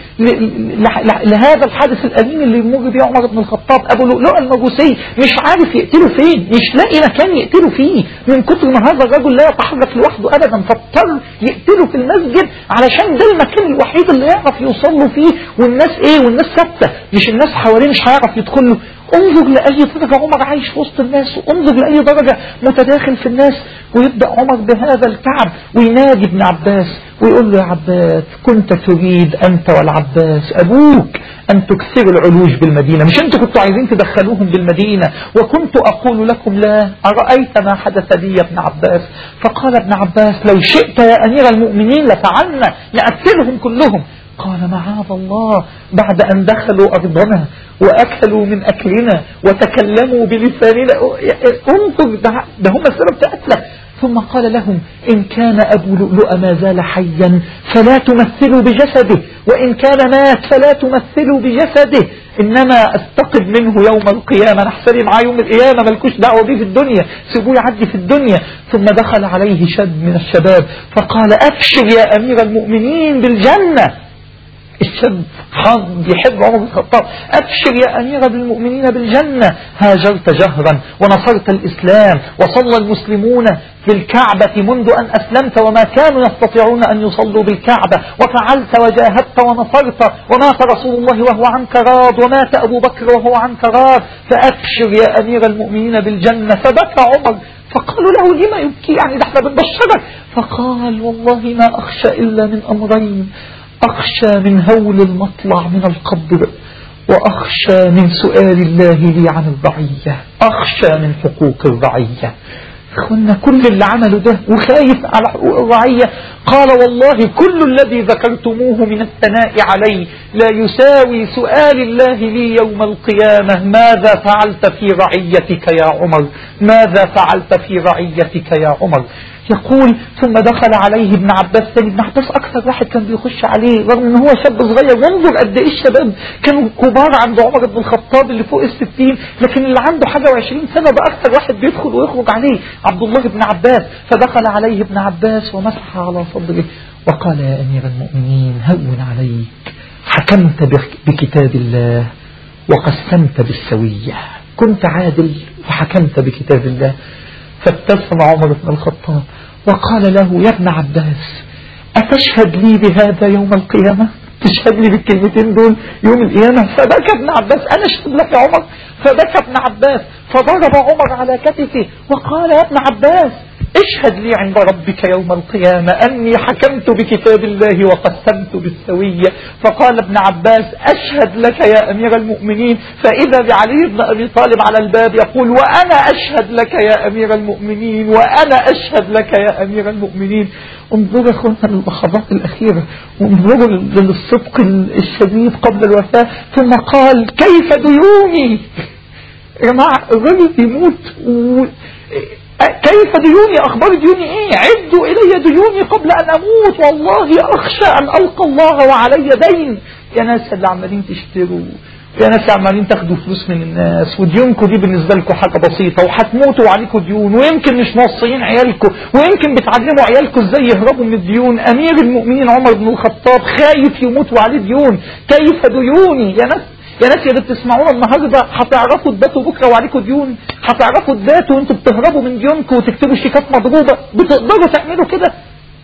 لهذا الحادث الأليم اللي يمر بيه عمر بن الخطاب. أبو لؤلؤ المجوسي مش عارف يقتله فين، مش لاقي مكان يقتله فيه من كتر ما هذا الرجل لا يتحرك لوحده أبدا، فاضطر يقتله في المسجد علشان ده المكان الوحيد اللي يعرف يوصل له فيه، والناس ايه والناس ثابته، مش الناس حواليه مش هيعرف يدخل له. انظر لأي درجة عمر عايش في وسط الناس، وانظر لأي درجة متداخل في الناس. ويبدأ عمر بهذا الكعب وينادي ابن عباس ويقول له يا عباس كنت تريد أنت والعباس أبوك أن تكثروا العلوج بالمدينة، مش أنتوا كنتوا عايزين تدخلوهم بالمدينة؟ وكنت أقول لكم لا، أرأيت ما حدث لي يا ابن عباس؟ فقال ابن عباس لو شئت يا أمير المؤمنين لفعلنا، نقتلهم كلهم. قال معاذ الله، بعد أن دخلوا أرضنا وأكلوا من أكلنا وتكلموا بلساننا، انظر ده هم السبب تقتله. ثم قال لهم إن كان أبو لؤلؤ ما زال حيا فلا تمثلوا بجسده، وإن كان مات فلا تمثلوا بجسده. إنما أستقد منه يوم القيامة، أنا أحسني معاه يوم القيامة، ملكوش دعوة بيه في الدنيا، سيبوه يعدي في الدنيا. ثم دخل عليه شاب من الشباب فقال أبشر يا أمير المؤمنين بالجنة. الشاب بيحب عمر بن الخطاب، أبشر يا أمير المؤمنين بالجنة، هاجرت جهرا ونصرت الإسلام وصلى المسلمون بالكعبة منذ أن أسلمت وما كانوا يستطيعون أن يصلوا بالكعبة، وفعلت وجاهدت ونصرت، ومات رسول الله وهو عنك راض، ومات أبو بكر وهو عنك راض، فأبشر يا أمير المؤمنين بالجنة. فبكى عمر فقالوا له لما يبكي، يعني ده احنا بنبشرك. فقال والله ما أخشى إلا من أمرين، أخشى من هول المطلع من القبر، وأخشى من سؤال الله لي عن الرعية، أخشى من حقوق الرعية. أخوانا كل اللي عمله ده وخايف على حقوق الرعية. قال والله كل الذي ذكرتموه من الثناء علي لا يساوي سؤال الله لي يوم القيامة، ماذا فعلت في رعيتك يا عمر، ماذا فعلت في رعيتك يا عمر. يقول ثم دخل عليه ابن عباس ثاني. ابن عباس أكثر واحد كان بيخش عليه رغم ان هو شاب صغير، وانظر قد ايه الشباب كانوا كبار عند عمر بن الخطاب اللي فوق الستين، لكن اللي عنده حاجة وعشرين سنة ده أكثر واحد بيدخل ويخرج عليه، عبد الله بن عباس. فدخل عليه ابن عباس ومسح على صدره وقال يا أمير المؤمنين هون عليك، حكمت بكتاب الله وقسمت بالسوية، كنت عادل وحكمت بكتاب الله. فابتسم عمر بن الخطاب وقال له يا ابن عباس أتشهد لي بهذا يوم القيامة، تشهد لي بالكلمتين دول يوم القيامة. فبكى ابن عباس أنا أشهد لك يا عمر. فبكى ابن عباس فضرب عمر على كتفه وقال يا ابن عباس اشهد لي عند ربك يوم القيامة أني حكمت بكتاب الله وقسمت بالسوية. فقال ابن عباس أشهد لك يا أمير المؤمنين، فإذا بعلي بن أبي طالب على الباب يقول وأنا أشهد لك يا أمير المؤمنين، وأنا أشهد لك يا أمير المؤمنين. انظروا يا أخوانا للحظات الأخيرة، وانظروا للصدق الشديد قبل الوفاة. ثم قال كيف ديوني يا جماعة، الرجل يموت و... كيف ديوني، أخبار ديوني إيه، عدوا إلي ديوني قبل أن أموت، والله أخشى أن ألقى الله وعلي دين. يا ناس اللي عمالين تشتروا، يا ناس عمالين تاخدوا فلوس من الناس، وديونكم دي بالنسبة لكم حاجة بسيطة، وهتموتوا وعليكم ديون، ويمكن مش موصيين عيالكم، ويمكن بتعلموا عيالكم ازاي يهربوا من الديون. أمير المؤمنين عمر بن الخطاب خايف يموت وعليه ديون. كيف ديوني يا ناس، يا ناس اللي بتسمعونا النهارده هتعرفوا تباتوا بكره وعليكم ديون، هتعرفوا تباتوا وانتوا بتهربوا من ديونكم وتكتبوا شيكات مضروبه، بتقدروا تعملوا كده؟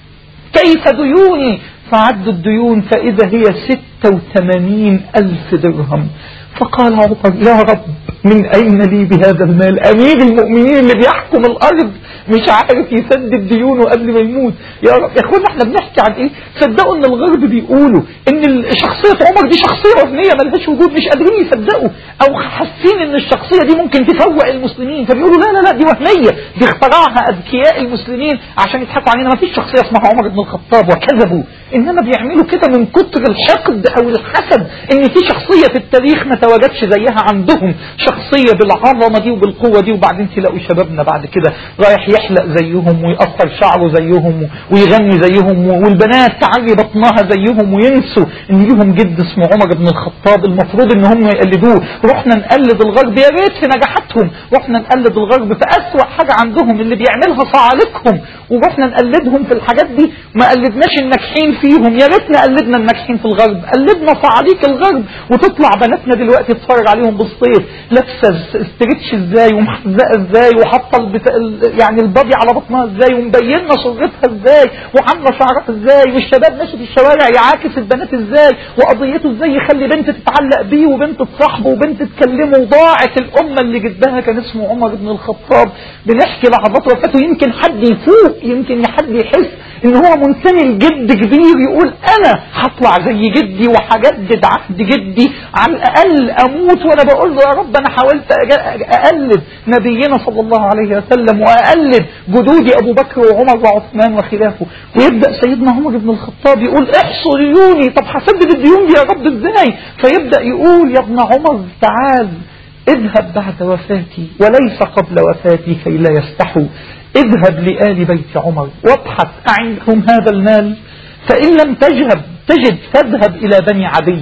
كيف ديوني؟ فعدوا الديون فإذا هي ستة وثمانين ألف درهم. فقال عمر يا رب من أين لي بهذا المال؟ أمير المؤمنين اللي بيحكم الأرض مش عارف يسدد ديونه قبل ما يموت. يا رب يا اخوانا احنا بنحكي عن ايه؟ صدقوا ان الغرب بيقولوا ان شخصية عمر دي شخصية وهمية ملهاش وجود، مش قادرين يصدقوا او حاسين ان الشخصية دي ممكن تفوق المسلمين، فبيقولوا لا لا لا دي وهمية، دي اخترعها اذكياء المسلمين عشان يضحكوا علينا. ما فيش شخصية اسمها عمر بن الخطاب وكذبوا، انما بيعملوا كده من كتر الحقد او الحسد ان في شخصية في التاريخ ما تواجدش زيها عندهم، شخصية بالعظمة دي وبالقوة دي. وبعدين تلاقوا شبابنا بعد كده رايح يحلق زيهم ويقصر شعره زيهم ويغني زيهم، والبنات تعري بطنها زيهم، وينسوا ان ليهم جد اسمه عمر بن الخطاب المفروض ان هم يقلدوه. رحنا نقلد الغرب، يا ريت في نجاحاتهم رحنا نقلد الغرب في اسوأ حاجة عندهم اللي بيعملها صعالقهم، ورحنا نقلدهم في الحاجات دي، ما قلدناش الناجحين فيهم. يا ريتنا قلدنا الناجحين في الغرب، قلدنا صعاليق الغرب، وتطلع بناتنا دلوقتي تتفرج عليهم بالصيف لابسه استريتش ازاي ومحزقه ازاي وحاطه البتا... يعني البادي على بطنها ازاي ومبينه صورتها ازاي وعامله شعرها ازاي، والشباب ماشي في الشوارع يعاكس البنات ازاي، وقضيته ازاي يخلي بنت تتعلق بيه وبنت تصاحبه وبنت تكلمه. وضاعت الامه اللي جدها كان اسمه عمر بن الخطاب. بنحكي لحظات وفاته يمكن حد يفوق، يمكن حد يحس ان هو منتمي لجد كبير يقول انا هطلع زي جدي وهجدد عهد جدي، على الاقل اموت وانا بقول له يا رب انا حاولت اقلد نبينا صلى الله عليه وسلم واقلد جدودي ابو بكر وعمر وعثمان وخلافه. ويبدا سيدنا عمر بن الخطاب يقول احصوا ديوني، طب هسدد الديون دي يا رب ازاي؟ فيبدا يقول يا ابن عمر تعال اذهب بعد وفاتي وليس قبل وفاتي كي لا يستحوا، اذهب لآل بيت عمر وابحث أعندهم هذا المال، فإن لم تجهب تجد فاذهب إلى بني عدي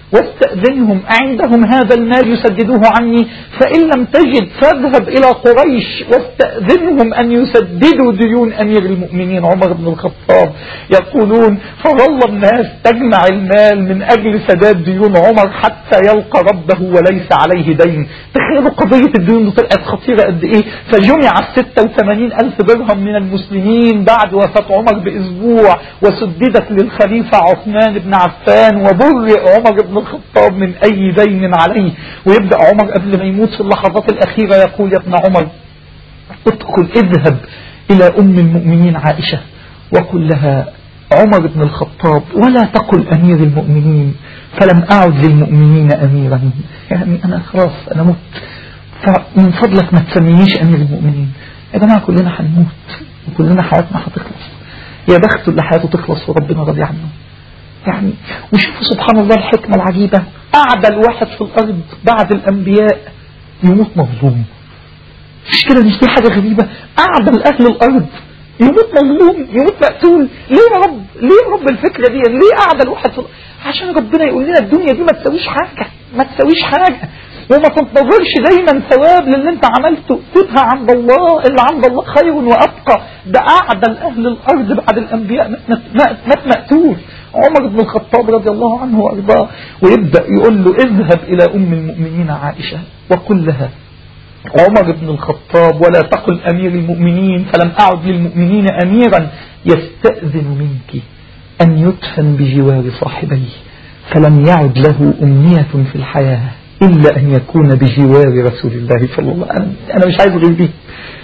واستأذنهم عندهم هذا المال يسددوه عني، فإن لم تجد فاذهب إلى قريش واستأذنهم أن يسددوا ديون أمير المؤمنين عمر بن الخطاب. يقولون فظل الناس تجمع المال من أجل سداد ديون عمر حتى يلقى ربه وليس عليه دين. تخيلوا قضية الديون دي طلعت خطيرة قد إيه. فجمع ستة وثمانين ألف درهم من المسلمين بعد وفاة عمر بأسبوع، وسددت للخليفة عثمان بن عفان، وبرئ عمر بن الخطاب من أي دين عليه. ويبدأ عمر قبل ما يموت في اللحظات الأخيرة يقول: يا ابن عمر ادخل اذهب إلى أم المؤمنين عائشة وقل لها عمر بن الخطاب ولا تقل أمير المؤمنين، فلم أعد للمؤمنين أميرا. يعني أنا خلاص أنا مت، فمن فضلك ما تسمينيش أمير المؤمنين. يا جماعة كلنا هنموت وكلنا حياتنا هتخلص، يا بخت اللي حياته تخلص وربنا راضي عنه. يعني وشوفوا سبحان الله الحكمة العجيبة، أعدل واحد في الأرض بعد الأنبياء يموت مظلوم. مش كده؟ مش دي حاجة غريبة؟ أعدل أهل الأرض يموت مظلوم، يموت مقتول. ليه يا رب؟ ليه يا رب الفكرة دي؟ ليه أعدل واحد في الأرض؟ عشان ربنا يقول لنا الدنيا دي ما تسويش حاجة، ما تسويش حاجة، وما تنتظرش دايما ثواب للي انت عملته، سيبها عند الله، اللي عند الله خير وأبقى. ده أعدل أهل الأرض بعد الأنبياء مات مقتول، عمر بن الخطاب رضي الله عنه وأرضاه. ويبدأ يقول له اذهب إلى أم المؤمنين عائشة وقل لها عمر بن الخطاب ولا تقل أمير المؤمنين فلم أعد للمؤمنين أميرا، يستأذن منك أن يدفن بجوار صاحبيه، فلم يعد له أمنية في الحياة إلا أن يكون بجوار رسول الله صلى الله عليه وسلم. أنا مش عايز غير دي.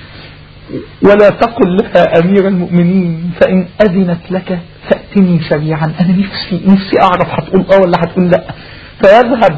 ولا تقل لها أمير المؤمنين فإن أذنت لك فأتني سريعا. أنا نفسي نفسي أعرف هتقول آه ولا هتقول لا. فيذهب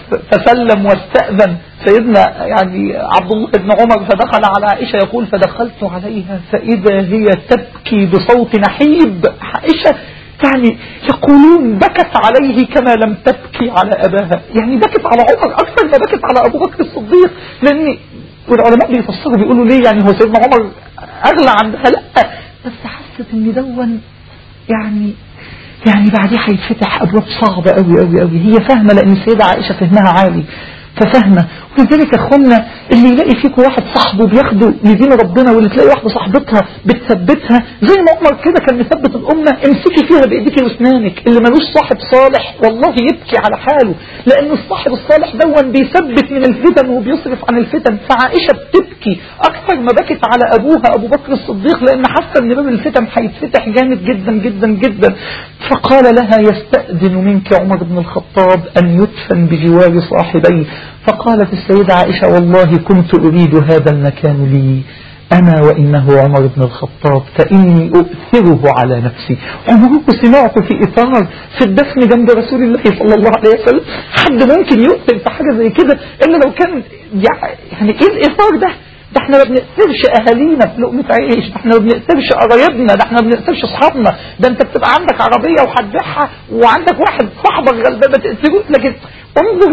فسلم واستأذن سيدنا يعني عبد الله بن عمر، فدخل على عائشة يقول فدخلت عليها فإذا هي تبكي بصوت نحيب. عائشة يعني يقولون بكت عليه كما لم تبكي على أباها، يعني بكت على عمر أكثر ما بكت على أبو بكر الصديق. لأن والعلماء بيفسروا بيقولوا ليه، يعني هو سيدنا عمر أغلى عندها؟ لا، بس حست إن دون يعني يعني بعديه هيتفتح أبواب صعبة أوي أوي أوي. هي فاهمة لأن السيدة عائشة فهمها عالي، ففهمة. ولذلك يا اخوانا اللي يلاقي فيكم واحد صاحبه بياخده لدين ربنا، واللي تلاقي واحدة صاحبتها بتثبتها زي ما عمر كده كان مثبت الأمة، امسكي فيها بإيديك واسنانك. اللي ملوش صاحب صالح والله يبكي على حاله، لأن الصاحب الصالح دون بيثبت من الفتن وبيصرف عن الفتن. فعائشة بتبكي أكثر ما بكت على أبوها أبو بكر الصديق، لأن حاسة إن باب الفتن هيتفتح جامد جدا جدا جدا. فقال لها يستأذن منك عمر بن الخطاب أن يدفن بجوار صاحبيه. فقالت السيدة عائشة والله كنت أريد هذا المكان لي أنا وإنه عمر بن الخطاب فإني أؤثره على نفسي. عمره سمعت في إثار في الدفن جنب رسول الله صلى الله عليه وسلم. حد ممكن يؤثر في حاجة زي كده إلا لو كان يعني إيه الإثار ده؟ ده احنا ما بنقتلش اهالينا بلقمة عيش، ده احنا ما بنقتلش قرايبنا، ده احنا ما بنقتلش اصحابنا. ده انت بتبقى عندك عربية وهتبيعها وعندك واحد صاحبك غلبان ما تقتلوش. لكن انظر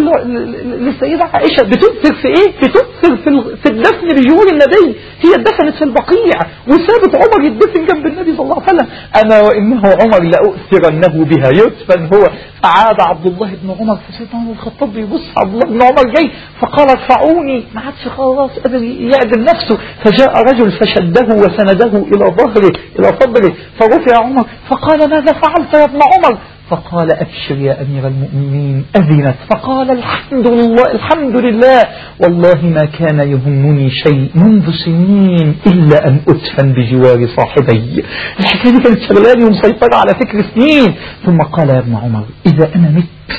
للسيدة عائشة بتؤثر في ايه؟ بتؤثر في في الدفن بجوار النبي. هي اتدفنت في البقيع وسابت عمر يدفن جنب النبي صلى الله عليه وسلم. انا وانه عمر لأؤثرنه بها يدفن هو. فعاد عبد الله بن عمر، فسيدنا عمر الخطاب بيبص عبد الله بن عمر جاي، فقال ارفعوني. ما عادش خلاص قادر يعدل نفسه، فجاء رجل فشده وسنده الى ظهره الى صدره، فرفع عمر فقال ماذا فعلت يا ابن عمر؟ فقال أبشر يا أمير المؤمنين أذنت. فقال الحمد لله الحمد لله والله ما كان يهمني شيء منذ سنين إلا أن أدفن بجوار صاحبي. الحكاية دي كانت شغلاني ومسيطرة على فكر سنين. ثم قال يا ابن عمر إذا أنا مت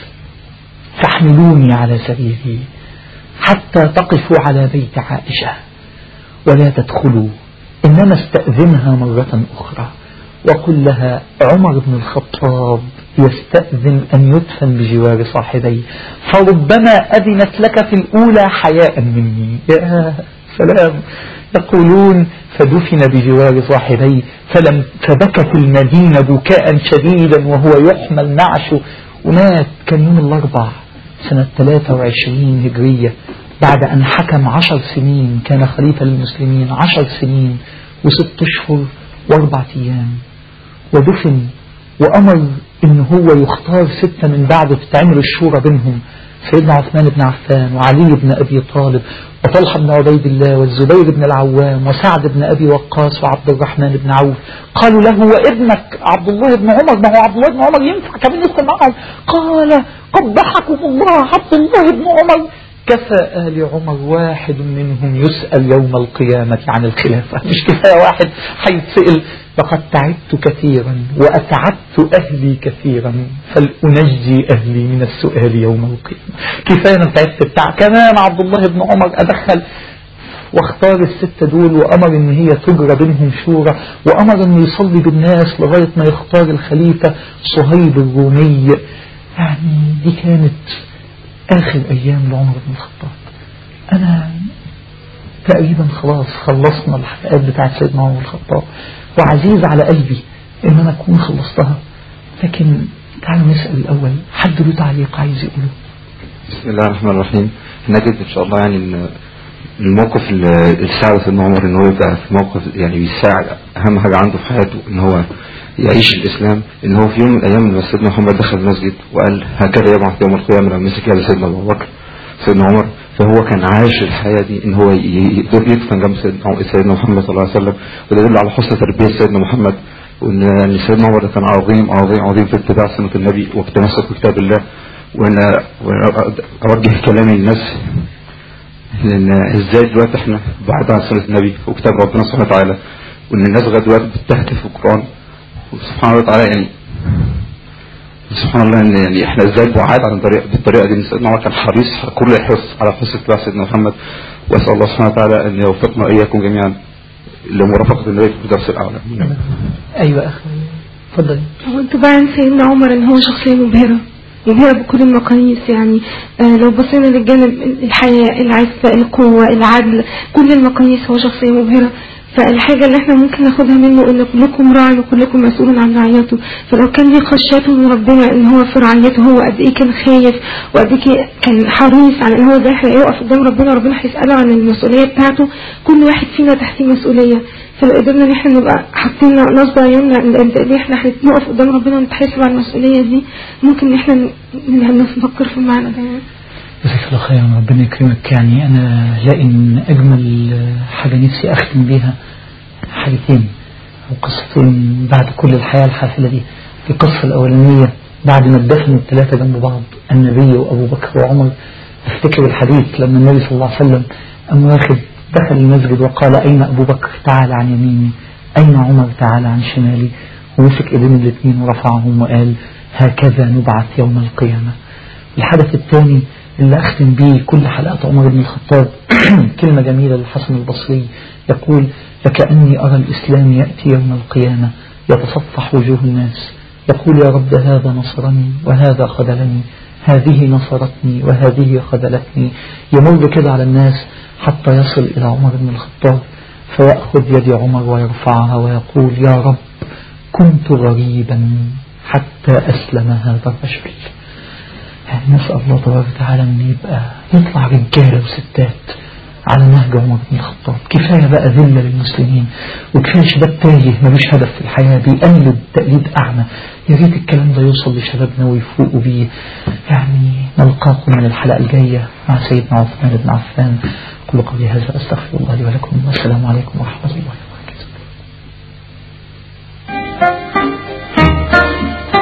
فاحملوني على سريري حتى تقفوا على بيت عائشة ولا تدخلوا، إنما استأذنها مرة أخرى وقل لها عمر بن الخطاب يستأذن أن يدفن بجوار صاحبيه، فربما أذنت لك في الأولى حياء مني. يا سلام. يقولون فدفن بجوار صاحبيه فلم فبكت المدينة بكاء شديدا وهو يحمل نعشه، ومات كان يوم الأربع سنة ثلاثة وعشرين هجرية بعد أن حكم عشر سنين، كان خليفة للمسلمين عشر سنين وست أشهر وأربعة أيام، ودفن. وأمر إن هو يختار ستة من بعده تتعمل الشورى بينهم، سيدنا عثمان بن عفان وعلي بن أبي طالب وطلحة بن عبيد الله والزبير بن العوام وسعد بن أبي وقاص وعبد الرحمن بن عوف. قالوا له وابنك عبد الله بن عمر، ما هو عبد الله بن عمر ينفع كمان يدخل معهم؟ قال قبحكم الله عبد الله بن عمر، كفى آل عمر واحد منهم يسأل يوم القيامة عن الخلافة. مش كفاية واحد هيتسأل؟ لقد تعبت كثيرا وأتعبت أهلي كثيرا فلأنجي أهلي من السؤال يوم القيامة. كفاية أنا تعبت بتاع كمان عبد الله بن عمر أدخل واختار الستة دول، وأمر إن هي تجرى بينهم شورى، وأمر إن يصلي بالناس لغاية ما يختار الخليفة صهيب الرومي. يعني دي كانت آخر أيام لعمر بن الخطاب. أنا تقريبا خلاص خلصنا الحلقات بتاعت سيدنا عمر بن الخطاب، وعزيز على قلبي إن أنا أكون خلصتها، لكن تعالوا نسأل الأول، حد له تعليق عايز يقوله؟ بسم الله الرحمن الرحيم. نجد إن شاء الله يعني إن الموقف اللي ساعد سيدنا عمر إن هو يبقى في موقف يعني بيساعد أهم حاجة عنده في حياته إن هو يعيش الإسلام، إن هو في يوم من الأيام لما سيدنا محمد دخل المسجد وقال هكذا يبعث يوم القيامة لما مسك يد سيدنا أبو بكر سيدنا عمر، فهو كان عايش الحياة دي إن هو يدفن جنب سيدنا محمد صلى الله عليه وسلم، وده يدل على حسن تربية سيدنا محمد، وإن سيدنا عمر كان عظيم عظيم عظيم في اتباع سنة النبي والتمسك بكتاب الله. وأنا أوجه كلامي للناس لأن إزاي دلوقتي إحنا بعد عن سنة النبي وكتاب ربنا سبحانه وتعالى، وإن الناس لغاية دلوقتي بتهتف القرآن سبحان الله تعالى. يعني سبحان الله ان يعني احنا ازاي بعاد عن الطريقه بالطريقه دي. سيدنا عمر كان حريص كل حرص على حسن اتباع سيدنا محمد، واسال الله سبحانه وتعالى ان يوفقنا اياكم جميعا لمرافقه النبي في الدرس الاعلى. ايوه اخي اتفضل. هو انطباع عن سيدنا عمر ان هو شخصيه مبهره مبهره بكل المقاييس. يعني آه لو بصينا للجانب الحياه، العفه، القوه، العدل، كل المقاييس هو شخصيه مبهره. فالحاجة اللي احنا ممكن ناخدها منه ان كلكم راع وكلكم مسؤول عن رعيته. فلو كان دي خشيته من ربنا ان هو في رعيته، هو قد ايه كان خايف وقد ايه كان حريص على ان هو ده هيقف قدام ربنا، ربنا هيسأله عن المسؤولية بتاعته. كل واحد فينا تحتيه مسؤولية، فلو قدرنا ان احنا نبقى حاطين نصب عيوننا ان احنا هنقف قدام ربنا ونتحاسب على المسؤولية دي، ممكن ان احنا نفكر في المعنى ده. جزاك الله خيرا، ربنا يكرمك. يعني أنا لاقي إن أجمل حاجة نفسي أختم بيها حاجتين أو قصتين بعد كل الحياة الحافلة دي. القصة الأولانية بعد ما اتدفنوا الثلاثة جنب بعض، النبي وأبو بكر وعمر، أفتكر الحديث لما النبي صلى الله عليه وسلم أم واخد دخل المسجد وقال أين أبو بكر؟ تعال عن يميني. أين عمر؟ تعال عن شمالي. ومسك إيدين الاثنين ورفعهم وقال هكذا نبعث يوم القيامة. الحدث الثاني اللي أختم به كل حلقات عمر بن الخطاب كلمة جميلة للحسن البصري يقول لكأني أرى الإسلام يأتي يوم القيامة يتصفح وجوه الناس، يقول يا رب هذا نصرني وهذا خذلني، هذه نصرتني وهذه خذلتني. يمر كده على الناس حتى يصل إلى عمر بن الخطاب فيأخذ يد عمر ويرفعها ويقول يا رب كنت غريبا حتى أسلم هذا الرجل. يعني نسأل الله تبارك وتعالى أن يبقى يطلع رجالة وستات على نهج عمر بن الخطاب. كفاية بقى ذلة للمسلمين، وكفاية شباب تايه ملوش هدف في الحياة بيقلد تقليد أعمى. يا ريت الكلام ده يوصل لشبابنا ويفوقوا بيه. يعني نلقاكم من الحلقة الجاية مع سيدنا عثمان بن عفان. كل قولي هذا أستغفر الله لي ولكم، والسلام عليكم ورحمة الله.